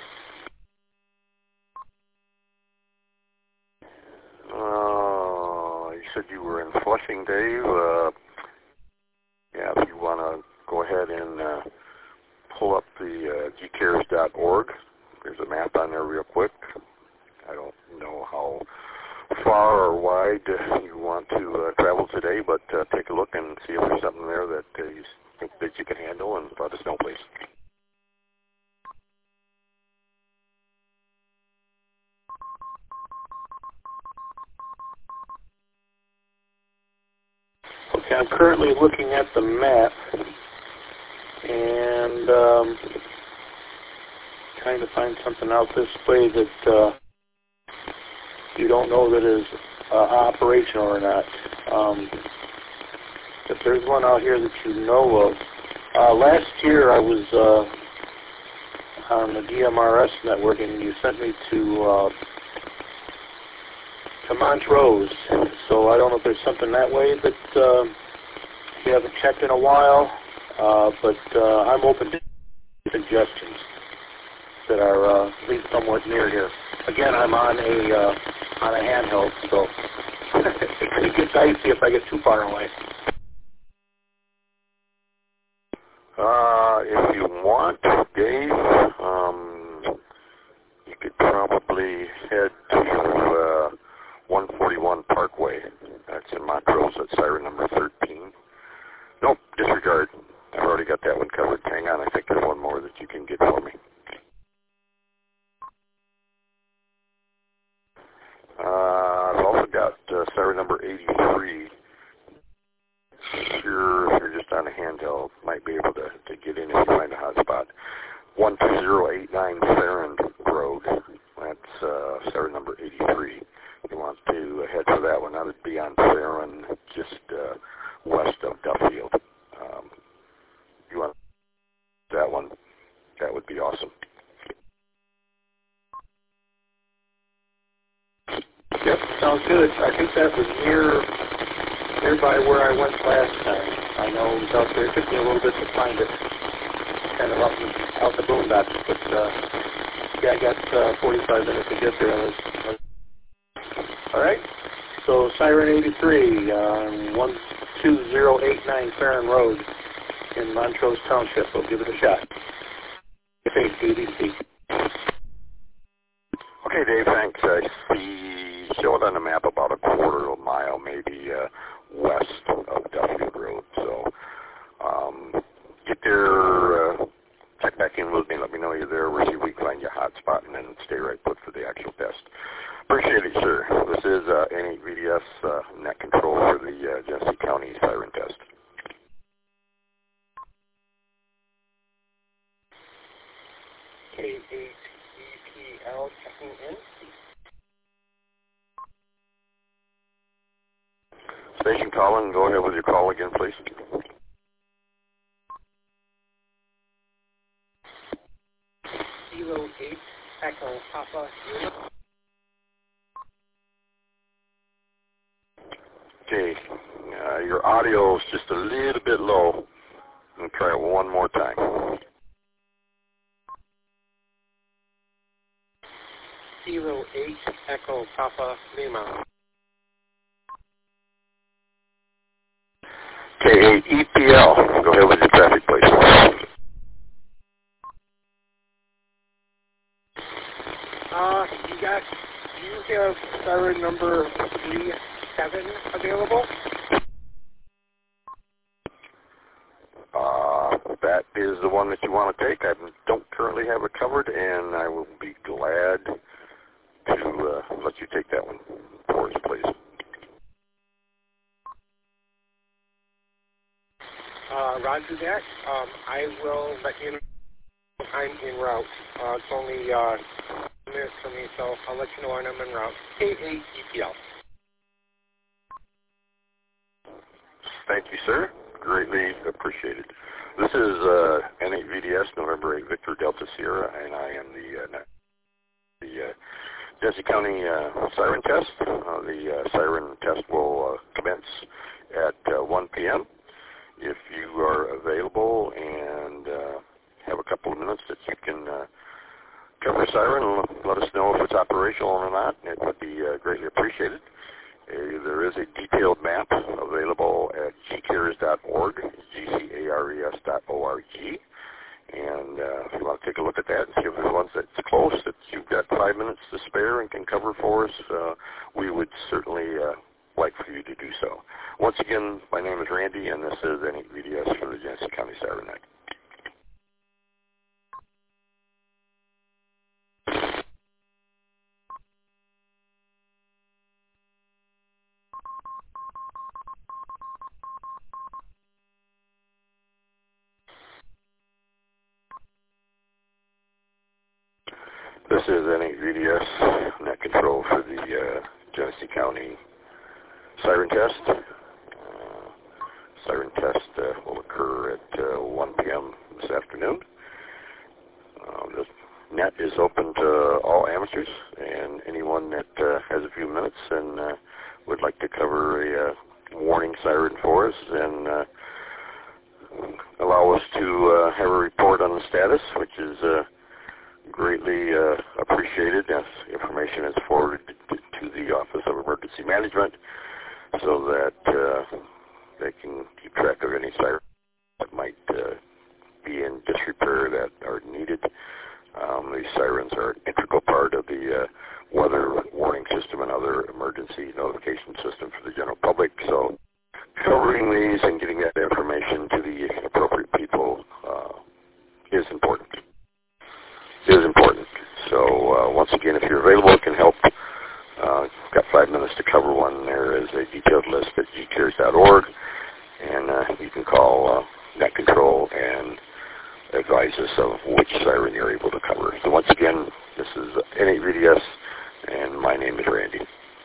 You said you were in Flushing, Dave. Yeah, if you want to go ahead and pull up the gcares.org. There's a map on there real quick. I don't know how far or wide you want to travel today, but take a look and see if there's something there that you think that you can handle, and let us know, please. Okay, I'm currently looking at the map and trying to find something out this way that you don't know that is operational or not. If there's one out here that you know of. Last year I was on the DMRS network, and you sent me to Montrose. So I don't know if there's something that way that you haven't checked in a while, but I'm open to suggestions that are at least somewhat near here. Again, I'm on a handheld, so it gets dicey if I get too far away. If you want, Dave, you could probably head to 141 Parkway. That's in Montrose. That's siren number 13. Nope, disregard. I've already got that one covered. Hang on, I think there's one more that you can get for me. I've also got siren number 83. Sure, if you're just on a handheld, might be able to get in if you find a hot spot. 12089 Farron Road. That's siren number 83. If you want to head for that one, that would be on Farron, just west of Duffield. If you want that one, that would be awesome. Yep, sounds good. I think that was nearby where I went last time. I know it was out there. It took me a little bit to find it, kind of out the boondocks, but yeah, I got 45 minutes to get there. All right, so Siren 83 on 12089 Farron Road in Montrose Township. We'll give it a shot. ABC. Okay, Dave, thanks. I see, show it on the map about a quarter of a mile, maybe west of Duffield Road. So get there, check back in with me, let me know you're there. We'll see if we can find you a hot spot, and then stay right put for the actual test. Appreciate it, sir. This is N8VDS net control for the Genesee County siren test. K8EPL checking in. Station calling, go ahead with your call again, please. Kilo 8 Echo Papa Unit. Okay, your audio is just a little bit low. I'm going to try it one more time. Kilo 8 Echo Papa Lima. K8EPL, go ahead with your traffic, please. Do you have siren number 37 available? That is the one that you want to take. I don't currently have it covered, and I will be glad to let you take that one for us, please. Roger that. I will let you know I'm en route. It's only minutes for me, so I'll let you know when I'm en route. K8EPL. Thank you, sir. Greatly appreciated. This is N8VDS, November 8, Victor Delta Sierra, and I am the Genesee County siren test. The siren test will commence at 1 p.m. If you are available and couple of minutes that you can cover siren and let us know if it's operational or not. It would be greatly appreciated. There is a detailed map available at gcares.org, gcares.org. And if you want to take a look at that and see if there's ones that's close, that you've got 5 minutes to spare and can cover for us, we would certainly like for you to do so. Once again, my name is Randy, and this is N8VDS for the Genesee County Siren Net. This is N8VDS net control for the Genesee County siren test. Siren test will occur at 1 p.m. this afternoon. The net is open to all amateurs and anyone that has a few minutes and would like to cover a warning siren for us and allow us to have a report on the status, which is greatly appreciated as information is forwarded to the Office of Emergency Management so that they can keep track of any sirens that might be in disrepair that are needed. These sirens are an integral part of the weather warning system and other emergency notification system for the general public. So covering these and getting that information to the appropriate people is important. So once again, if you're available, it can help. Got 5 minutes to cover one. There is a detailed list at gcares.org, and you can call net control and advise us of which siren you're able to cover. So once again, this is N8VDS, and my name is Randy.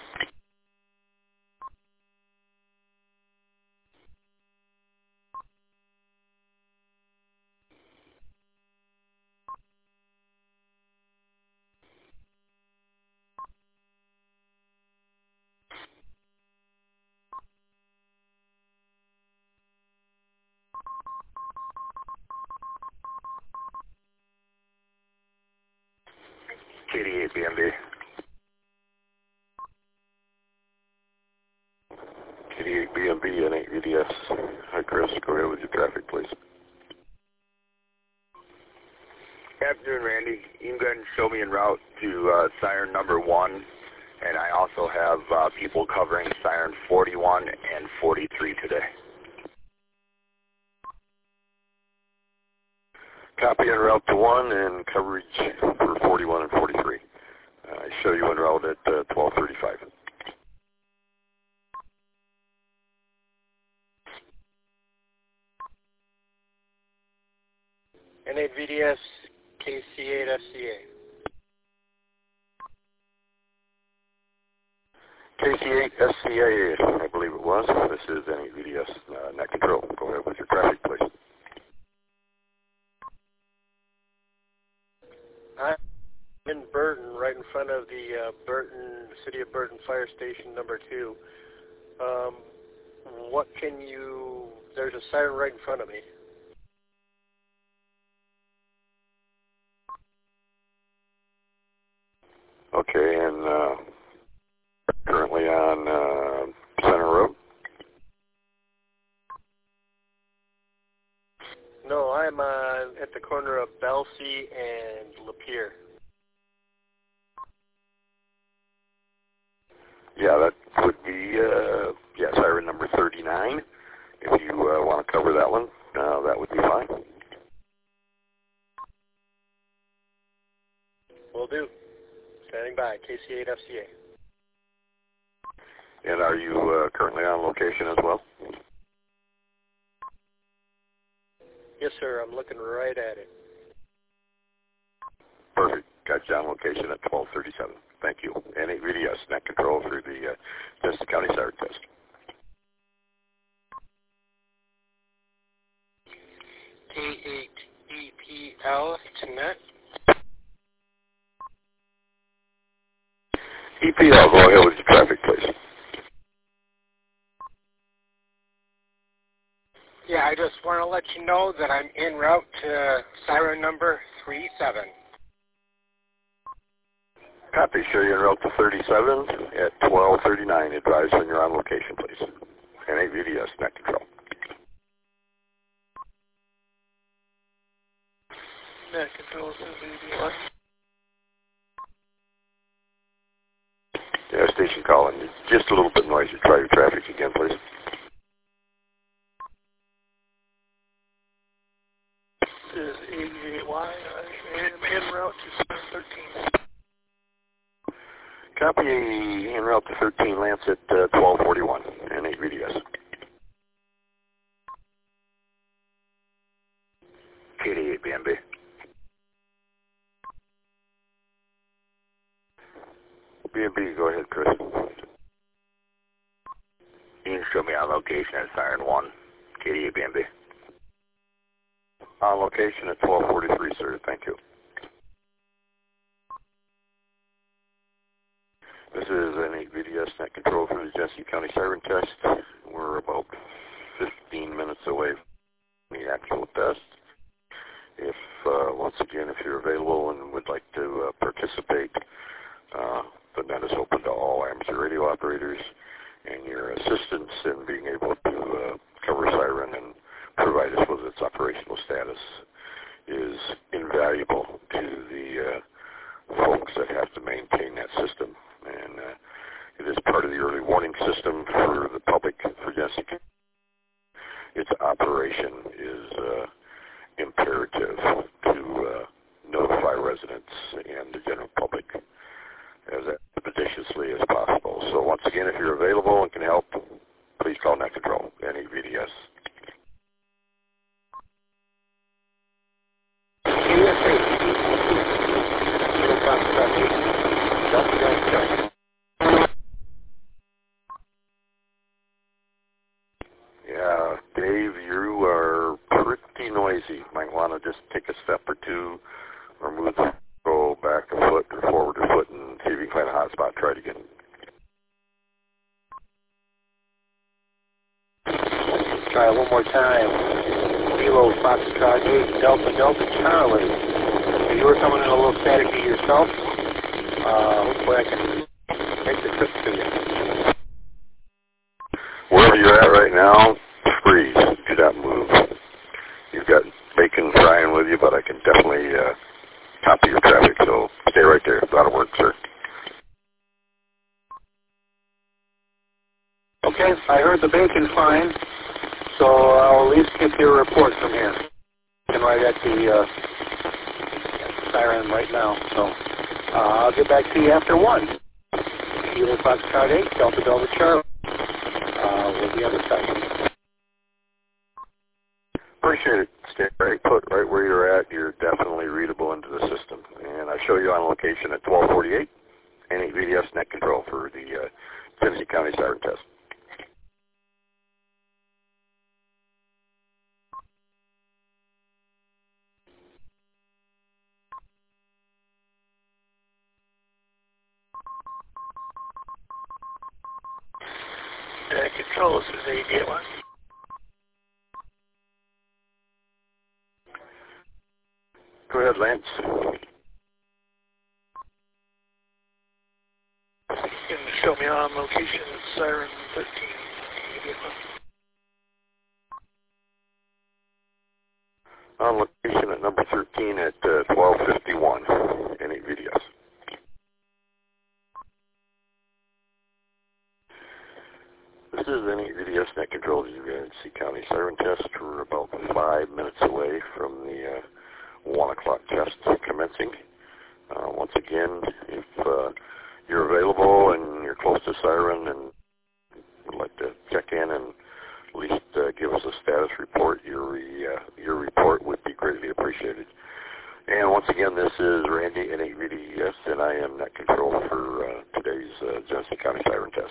KD8BMB. KD8BMB, N8VDS. Hi, Chris. Go ahead with your traffic, please. Good afternoon, Randy. You can go ahead and show me en route to siren number 1, and I also have people covering siren 41 and 43 today. Copy en route to 1 and coverage for 41 and 43. I show you en route at 12:35. N8VDS KC8FCA. KC8FCA, I believe it was. This is N8VDS net control. Go ahead with your traffic, please. I'm in Burton, right in front of the City of Burton Fire Station number 2. There's a siren right in front of me. Okay, and currently on Center Road? No, I'm at the corner of Belsey and Lapeer. Yeah, that would be siren number 39. If you want to cover that one, that would be fine. Will do. Standing by, KC8FCA. And are you currently on location as well? Yes, sir. I'm looking right at it. Perfect. Got you on location at 12:37. Thank you. N8VDS, net control through the Genesee County Siren Test. K8EPL to net. EPL, go ahead with your traffic, please. Yeah, I just want to let you know that I'm en route to siren number 37. Copy. Show you en route to 37 at 12:39. Advise when you're on location, please. NAVDS, net control. Net control says AVDS. Yeah, station calling. Just a little bit noisy. Try your traffic again, please. Says AVY. En route to 13. Copy en route to 13, Lance at 12:41, NAVDS. KD8 BMB. BMB, go ahead, Chris. You can show me on location at Siren 1, KD8 BMB. On location at 12:43, sir. Thank you. This is NAVDS net control for the Genesee County Siren Test. We're about 15 minutes away from the actual test. If, once again, if you're available and would like to participate, the net is open to all amateur radio operators, and your assistance in being able to cover siren and provide us with its operational status is invaluable to the folks that have to maintain that system. And it is part of the early warning system for the public for Genesee. Its operation is imperative to notify residents and the general public as expeditiously as possible. So once again, if you're available and can help, please call Net Control, NAVDS. Yeah, Dave, you are pretty noisy. Might want to just take a step or two or go back a foot or forward a foot and see if you can find a hot spot. Try it again. Try it one more time. Kilo Foxtrot 8 Delta Delta Charlie. If you were coming in a little staticky yourself, hopefully I can make the trip to you. Wherever you're at right now, freeze. Do not move. You've got bacon frying with you, but I can definitely copy your traffic, so stay right there. That'll work, sir. Okay, I heard the bacon fine, so I'll at least get your report from here. I'm right at the siren right now, so I'll get back to you after 1. Kilo Foxtrot 8 Delta Delta Charlie. With the other side. Appreciate it. Stay right put right where you're at. You're definitely readable into the system. And I show you on location at 12:48, NAVDS net control for the Genesee County Siren Test. Net control says AVDS. Go ahead, Lance. You can show me on location at Siren 13. On location at number 13 at 12:51, NAVDS. This is NAVDS net control to the Genesee County Siren Test. We're about 5 minutes away from the 1 o'clock test commencing. Once again, if you're available and you're close to siren and would like to check in and at least give us a status report, your report would be greatly appreciated. And once again, this is Randy, NAVDS, and I am net control for today's Genesee County Siren Test.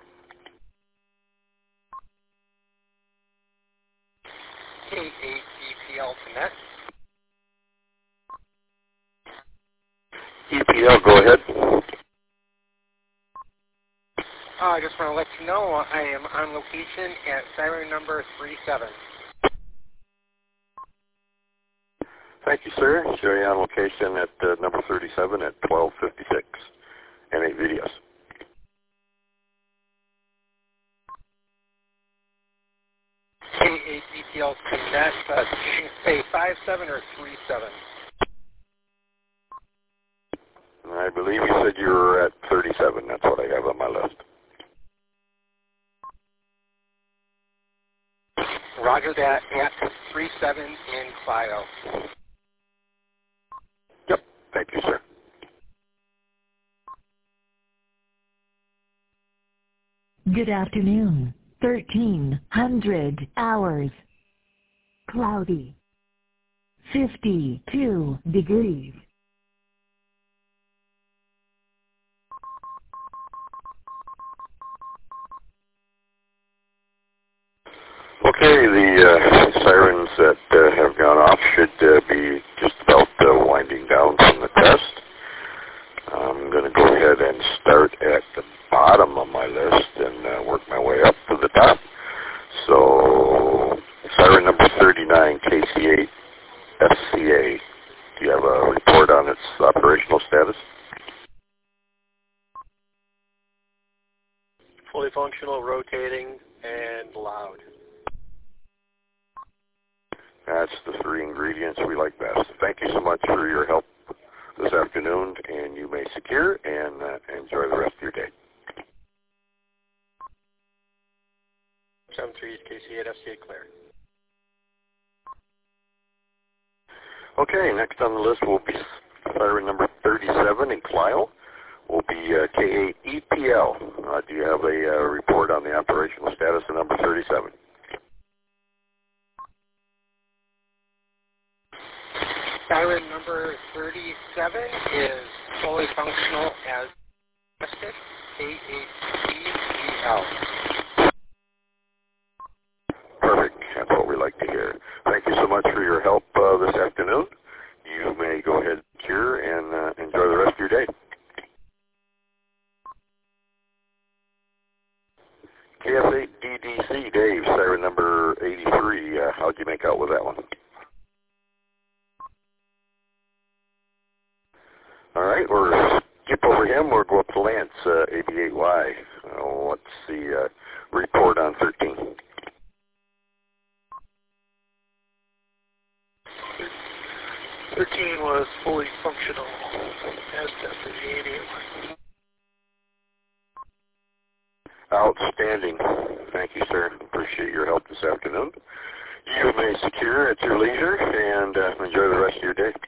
K8 EPL to net. EPL, go ahead. I just want to let you know I am on location at siren number 37. Thank you, sir. Show you on location at number 37 at 1256, N8 VDS. K8 DPL Connect, say 57 or 37? I believe you said you were at 37. That's what I have on my list. Roger that, at 37 in Clio. Yep. Thank you, sir. Good afternoon. 1300 hours. Cloudy. 52 degrees. Okay, the sirens that have gone off should be just about winding down from the test. I'm going to go ahead and start at the bottom of my list and work my way up to the top. So, siren number 39, KC8 FCA. Do you have a report on its operational status? Fully functional, rotating, and loud. That's the three ingredients we like best. Thank you so much for your help this afternoon, and you may secure and enjoy the rest of your day. 73 KC8 FCA clear. Okay, next on the list will be siren number 37 in Clio. Will be K8 EPL. Do you have a report on the operational status of number 37? Siren number 37 is fully functional as tested, K8EPL. Perfect. That's what we like to hear. Thank you so much for your help this afternoon. You may go ahead, cure, and enjoy the rest of your day. KF8DDC, Dave, siren number 83. How'd you make out with that one? All right, we'll skip over him. We'll go up to Lance, AB8Y. What's the report on 13? 13 was fully functional as tested, the 88. Outstanding. Thank you, sir. Appreciate your help this afternoon. You may secure at your leisure and enjoy the rest of your day.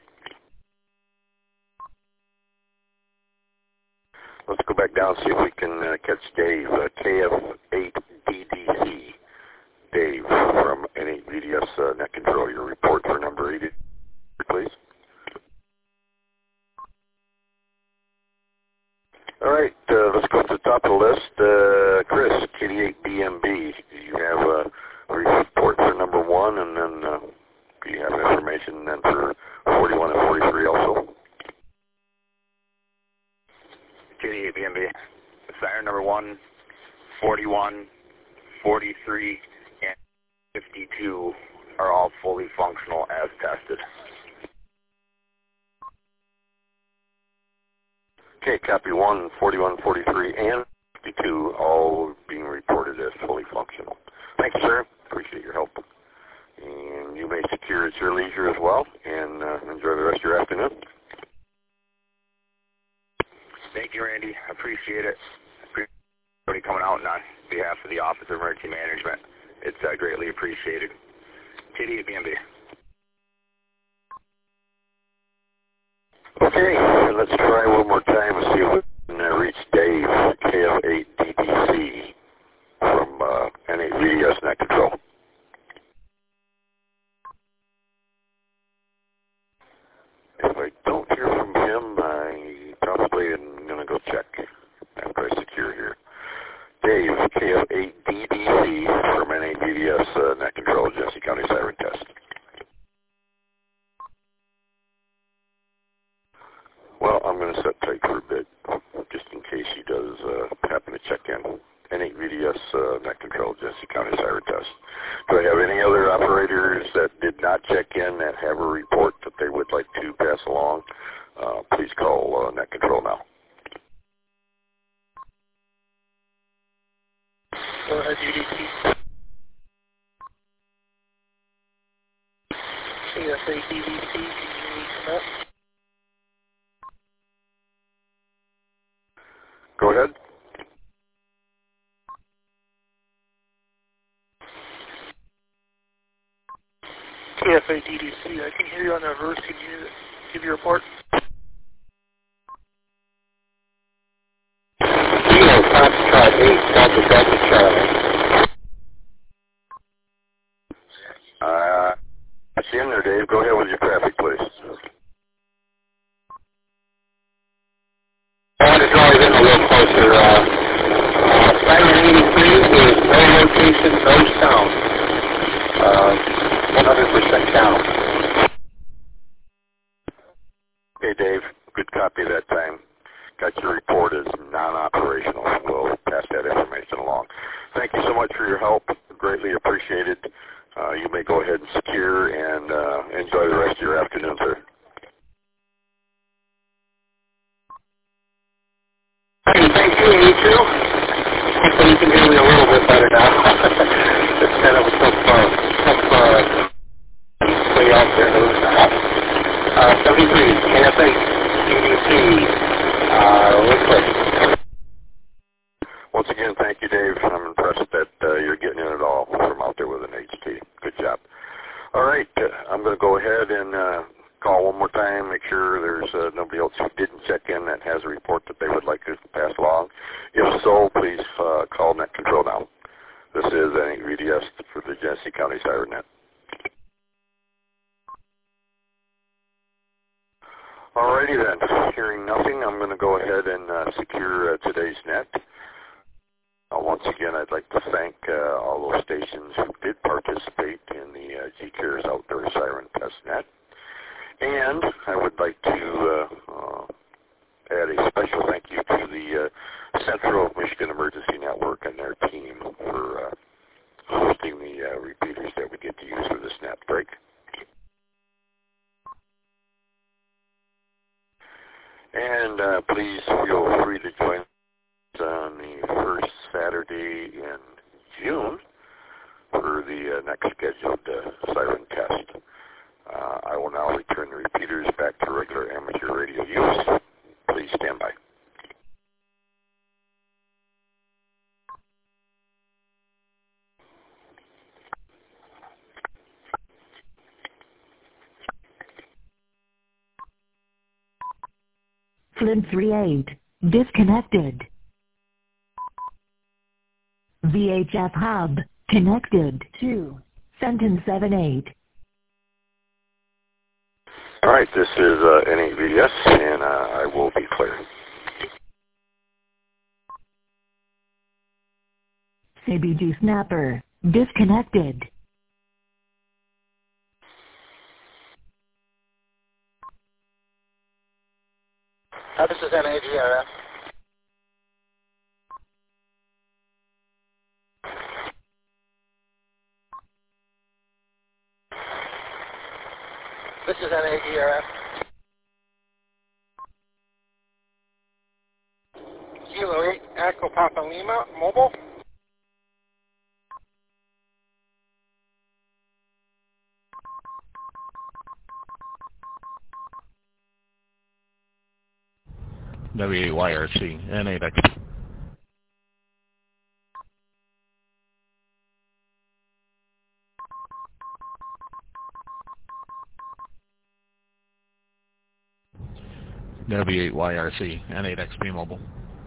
Let's go back down and see if we can catch Dave, KF8DDC. Dave from N8 VDS Net Control. Your report for number 80, please. All right, let's go to the top of the list. Chris, KD8BMB. Do you have a report for number 1, and then do you have information then for 41 and 43 also? KD8BMB. Siren number 1, 41, 43, and 52 are all fully functional as tested. Okay, copy 1, 41, 43, and 52 all being reported as fully functional. Thank you, sir. Appreciate your help. And you may secure at your leisure as well, and enjoy the rest of your afternoon. Thank you, Randy. I appreciate it. Appreciate everybody coming out on behalf of the Office of Emergency Management. It's greatly appreciated. KD8BMB. Okay, let's try one more time and see if we can reach Dave, KF8DDC from N8 VDS Net Control. If I don't hear from him, I probably am going to go check after I secure here. Dave, KF8DDC from N8 VDS Net Control, Genesee County Siren Test. Well, I'm going to set tight for a bit, just in case he does happen to check in. N8 VDS Net Control, Genesee County Siren Test. Do I have any other operators that did not check in that have a report that they would like to pass along, please call Net Control now. Go ahead, UDC. CSA DDC, can you come up? Go ahead. KFA DDC, I can hear you on the reverse. Can you give your report? Kilo Foxtrot 8, Delta Delta Charlie. I see in there, Dave. Go ahead with your traffic, please. I want to draw it in a little closer. Siren 83 is no location, no sound. 100% down. Okay, Dave. Good copy that time. Got your report as non-operational. We'll pass that information along. Thank you so much for your help. Greatly appreciated. You may go ahead and secure and enjoy the rest of your afternoon, sir. Thank you, you too. Hopefully you can hear me a little bit better now. It's kind of a tough way out there. 73, KFA, DDC, Liquid. Once again, thank you, Dave. I'm impressed that you're getting in it all from out there with an HT. Good job. All right, I'm going to go ahead and call one more time, make sure there's nobody else who didn't check in that has a report that they would like to pass along. If so, please call Net Control now. This is NAVDS for the Genesee County Siren Net. Alrighty then, hearing nothing, I'm going to go ahead and secure today's net. Once again, I'd like to thank all those stations who did participate in the GCARES Outdoor Siren Test Net. And I would like to add a special thank you to the Central Michigan Emergency Network and their team for hosting the repeaters that we get to use for this net break. And please feel free to join us on the first Saturday in June for the next scheduled siren test. I will now return the repeaters back to regular amateur radio use. Please stand by. Flint 38, disconnected. VHF hub, connected to Fenton 78. All right, this is NAVDS, and I will be clear. CBG Snapper, disconnected. This is NAGRF. This is NAGRF. Kilo 8, Echo Papa Lima, mobile. W8YRC, N8X. W8YRC, N8XP mobile.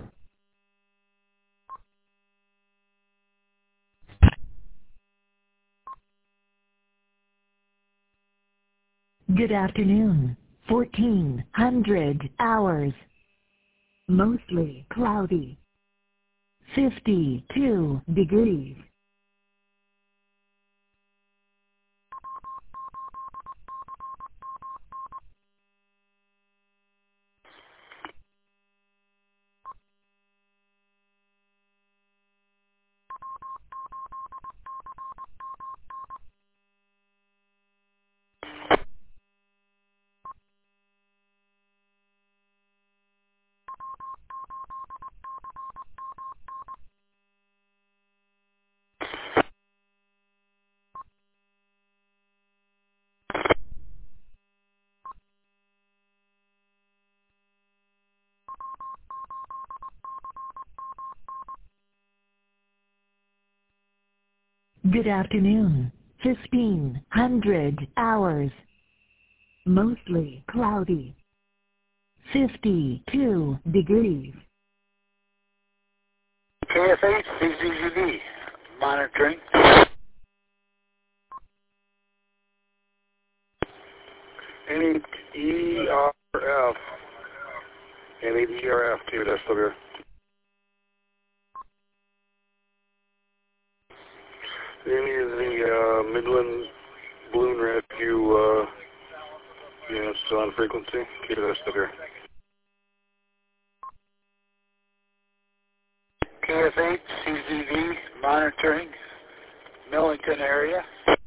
Good afternoon. 1400 hours. Mostly cloudy. 52 degrees. Good afternoon. 1500 hours. Mostly cloudy. 52 degrees. KFH, CZUV, monitoring. ERF. And ERF too, that's still here. Any of the Midland Balloon Rescue units on frequency? Okay, that's still here. KFH, CZV, monitoring, Millington area.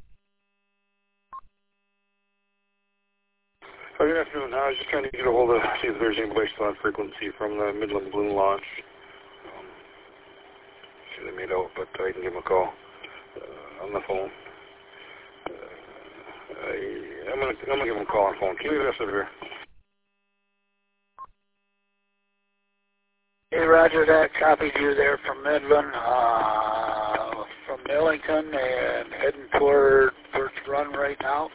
Oh, good afternoon. I was just trying to get a hold of, see if there's anybody still on frequency from the Midland Balloon launch. See they made out, but I can give them a call on the phone. I'm gonna give them a call on the phone. Can you leave this over here? Hey, roger that. Copied you there from Midland, from Millington, and heading toward Birch Run right now.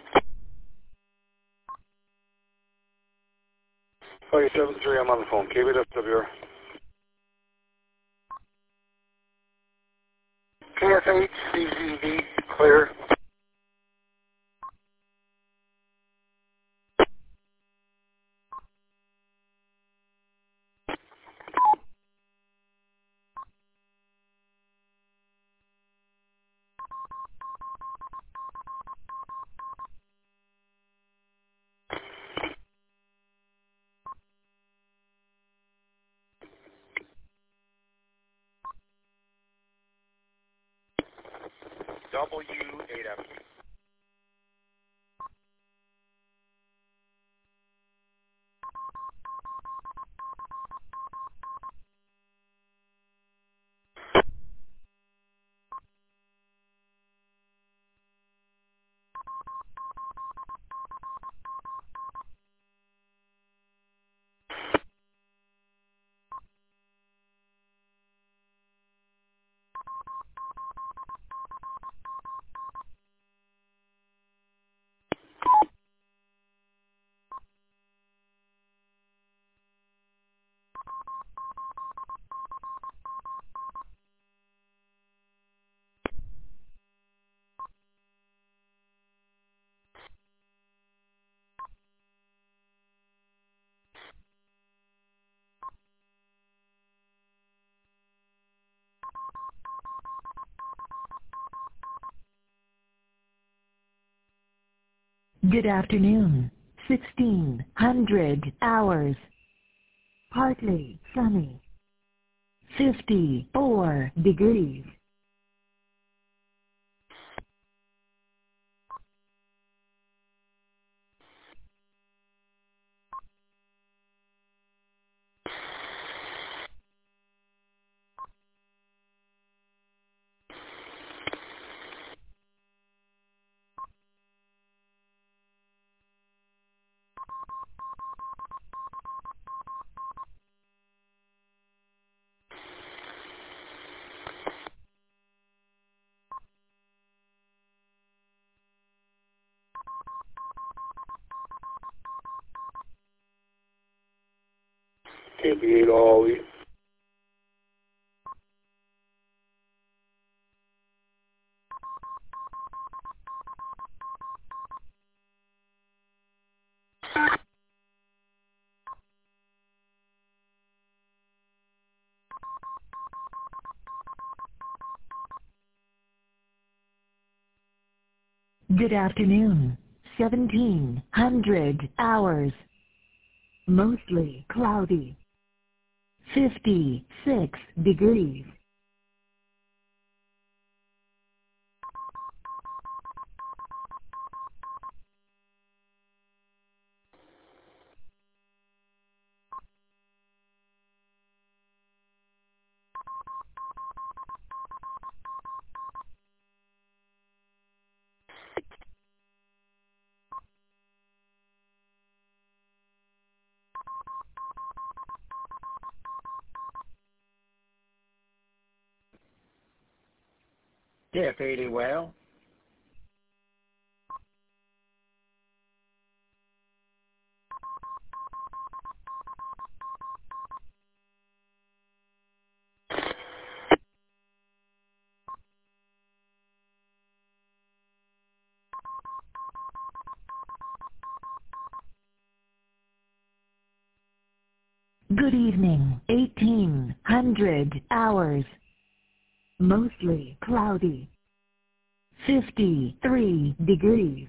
Okay, 73, I'm on the phone. KBWR. KFH, CZV, clear. W8M. Good afternoon. 1600 hours. Partly sunny. 54 degrees. KB8 all eat. Good afternoon. 1700 hours. Mostly cloudy. 56 degrees. Yeah, fairly well. Good evening. 1800 hours. Mostly cloudy. 53 degrees.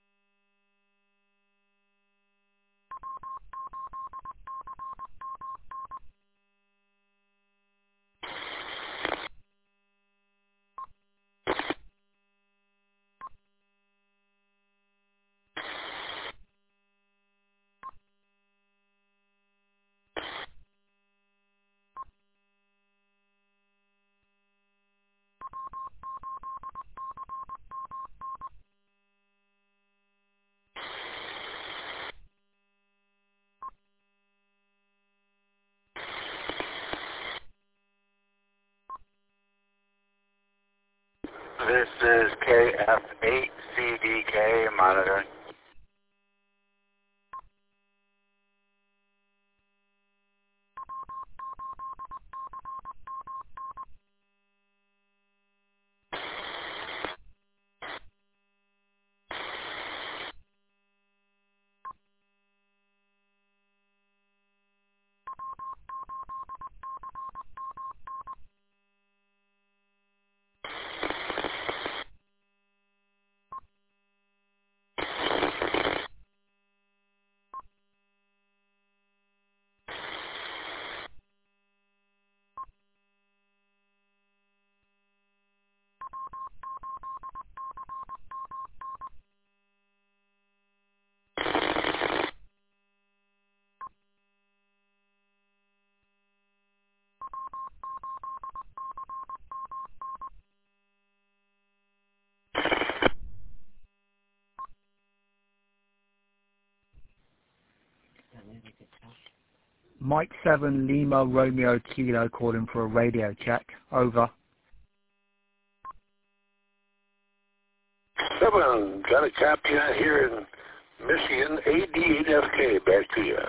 This is KF8CDK monitoring. Mike 7 Lima Romeo Kilo calling for a radio check. Over. 7, got a copy on here in Michigan, AD8FK, back to you.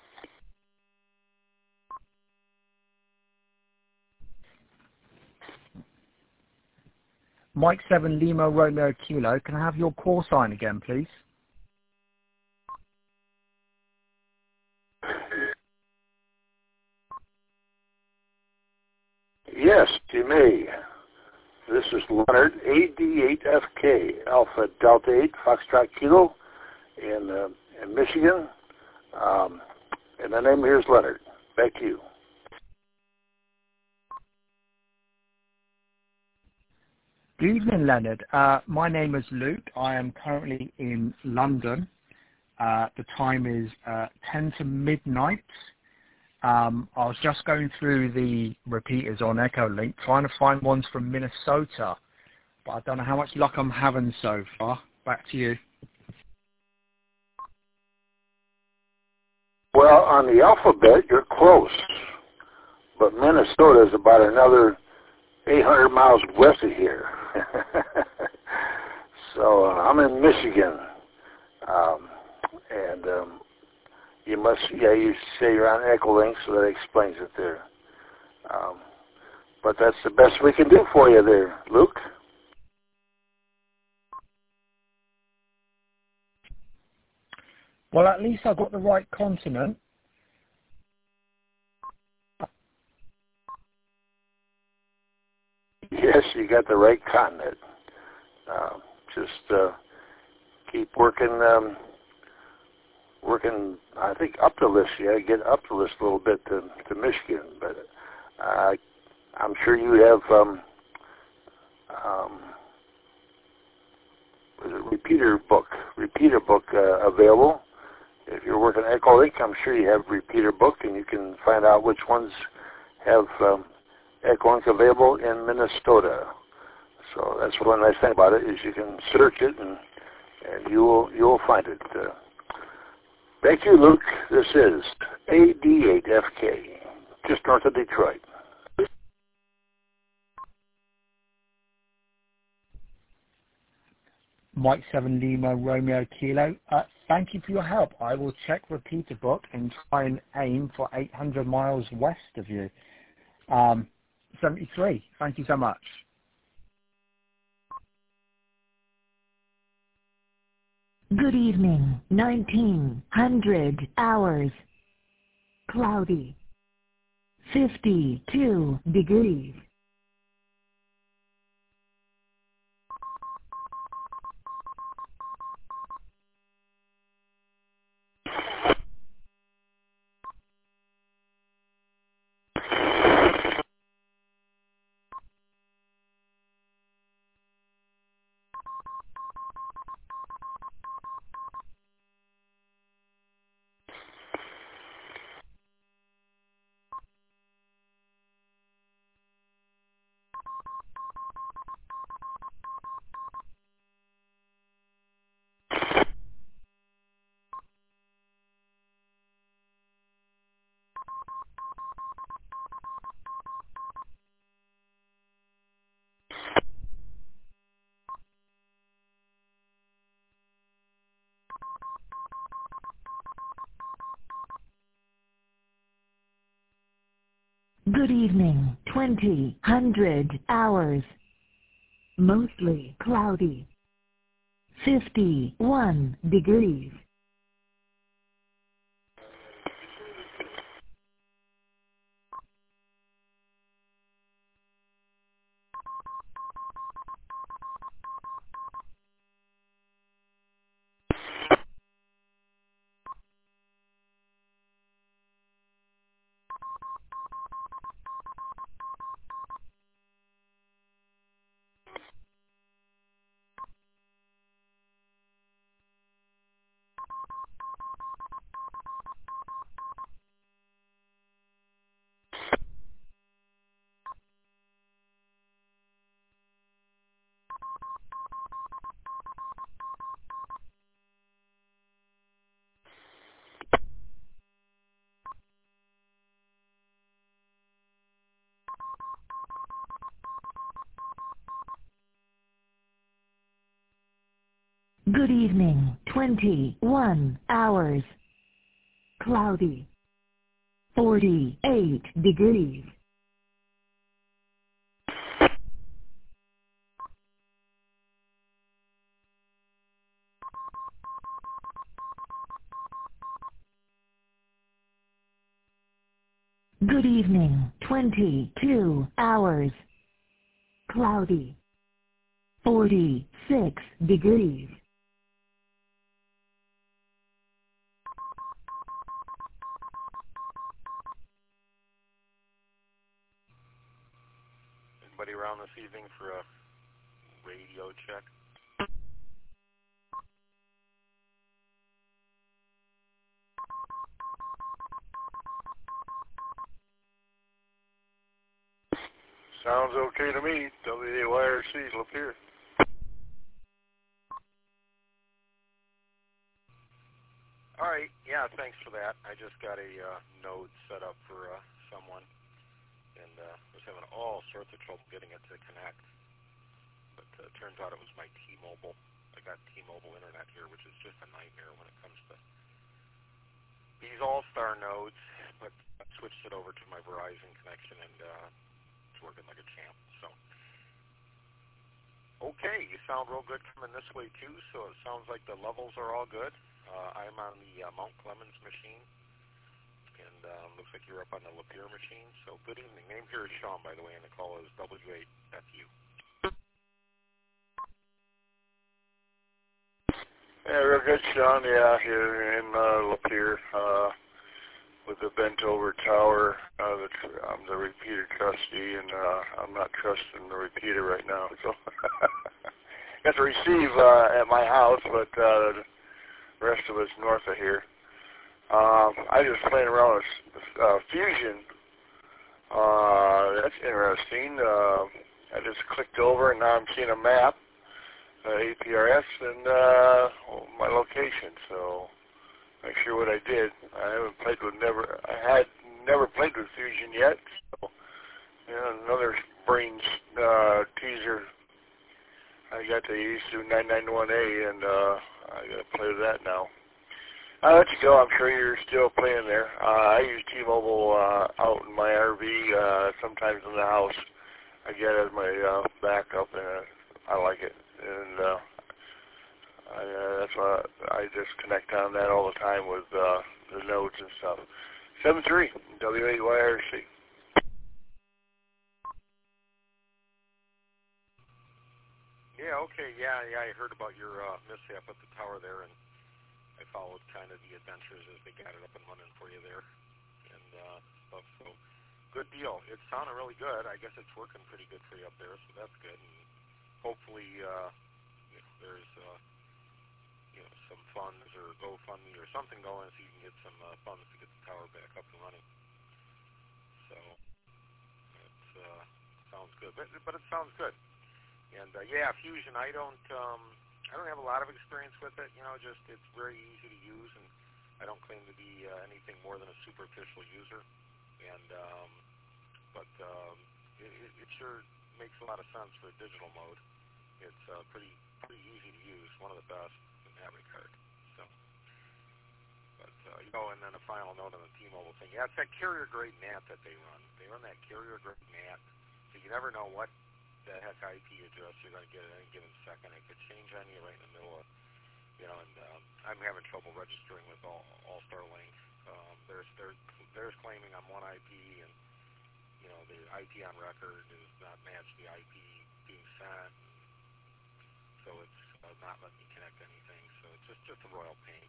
Mike 7 Lima Romeo Kilo, can I have your call sign again, please? Yes, you may. This is Leonard, AD8FK, Alpha Delta 8, Foxtrot Kilo, in Michigan. And the name here is Leonard. Back to you. Good evening, Leonard. My name is Luke. I am currently in London. The time is 10 to midnight. I was just going through the repeaters on Echolink, trying to find ones from Minnesota, but I don't know how much luck I'm having so far. Back to you. Well, on the alphabet, you're close, but Minnesota is about another 800 miles west of here. So I'm in Michigan, and you must, you say you're on Echolink, so that explains it there. But that's the best we can do for you there, Luke. Well, at least I got the right continent. Yes, you got the right continent. Just keep working, I think, up the list. You got to get up the list a little bit to Michigan. But I'm sure you have repeater book available. If you're working Echolink, I'm sure you have repeater book, and you can find out which ones have Echolink available in Minnesota. So that's one nice thing about it, is you can search it and you'll find it. Thank you, Luke. This is AD8FK, just north of Detroit. Mike 7 Lima Romeo Kilo. Thank you for your help. I will check repeater book and try and aim for 800 miles west of you. 73. Thank you so much. Good evening. 1900 hours. Cloudy. 52 degrees. Good evening. 2000 hours. Mostly cloudy. 51 degrees. Good evening. 21 hours. Cloudy. 48 degrees. Good evening. 22 hours. Cloudy. 46 degrees. Anybody around this evening for a radio check? Sounds okay to me. WAYRC's Lapeer. All right, yeah, thanks for that. I just got a node set up for someone, and was having all sorts of trouble getting it to connect. But it turns out it was my T-Mobile. I got T-Mobile internet here, which is just a nightmare when it comes to these all-star nodes. But I switched it over to my Verizon connection, and it's working like a champ. So, okay, you sound real good coming this way too. So it sounds like the levels are all good. I'm on the Mount Clemens machine, and looks like you're up on the Lapeer machine. So good evening. Name here is Sean, by the way, and the call is W8FU. Yeah, real good, Sean. Yeah, here in Lapeer with the bent-over tower. I'm the repeater trustee, and I'm not trusting the repeater right now. So got to receive at my house, but the rest of it's north of here. I just playing around with Fusion. That's interesting. I just clicked over, and now I'm seeing a map, APRS, and my location. So make sure what I did. I had never played with Fusion yet. So, another brain teaser I got the Yaesu 991A, and I got to play with that now. I'll let you go. I'm sure you're still playing there. I use T-Mobile out in my RV, sometimes in the house. I get it as my backup, and I like it. And that's why I just connect on that all the time with the nodes and stuff. 7-3, W8YRC. Yeah, okay, yeah, I heard about your mishap at the tower there, and I followed kind of the adventures as they got it up and running for you there and stuff. So, good deal. It sounded really good. I guess it's working pretty good for you up there, so that's good. And hopefully, there's some funds or GoFundMe or something going so you can get some funds to get the tower back up and running. So, it sounds good. But it sounds good. And yeah, Fusion, I don't have a lot of experience with it. Just it's very easy to use, and I don't claim to be anything more than a superficial user. And but it sure makes a lot of sense for digital mode. It's pretty easy to use, one of the best in that regard. So, but and then a final note on the T-Mobile thing. Yeah, it's that carrier grade NAT that they run. They run that carrier grade NAT, so you never know what the heck IP address you're going to get at any given second. It could change on you right in the middle of, and I'm having trouble registering with All-Star Link. There's claiming I'm one IP, and the IP on record does not match the IP being sent, so it's not letting me connect anything. So it's just a royal pain.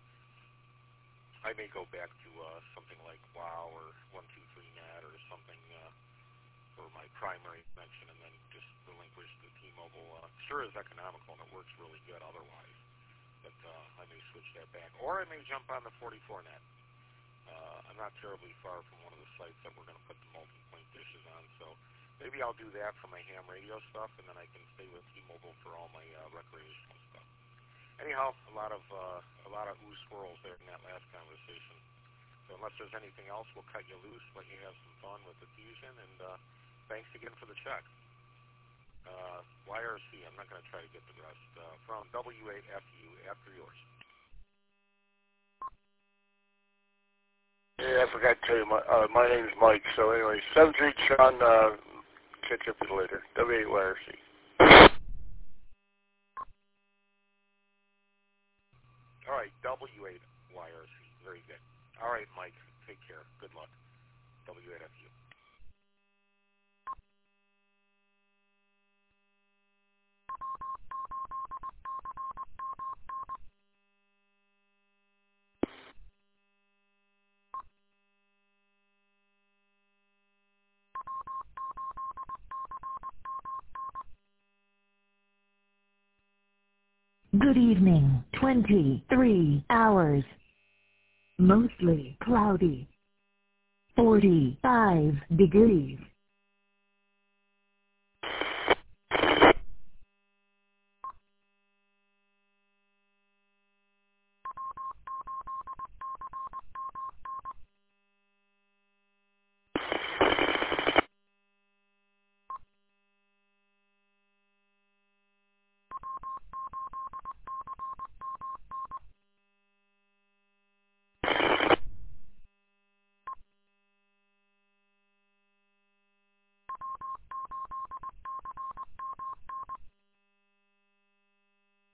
I may go back to something like WOW or 123net or something for my primary connection, and then just relinquish the T-Mobile. Sure is economical and it works really good otherwise, but I may switch that back, or I may jump on the 44net. I'm not terribly far from one of the sites that we're going to put the multi-point dishes on, so maybe I'll do that for my ham radio stuff, and then I can stay with T-Mobile for all my recreational stuff. Anyhow, a lot of ooh swirls there in that last conversation. So unless there's anything else, we'll cut you loose, let you have some fun with the Fusion, and thanks again for the check. YRC, I'm not going to try to get the rest. From W8FU, after yours. Yeah, I forgot to tell you, my name's Mike. So anyway, 7-3, Sean, catch up with you later. W8YRC. All right, W8YRC. Very good. All right, Mike, take care. Good luck. W8FU. Good evening, 23 hours. Mostly cloudy. 45 degrees.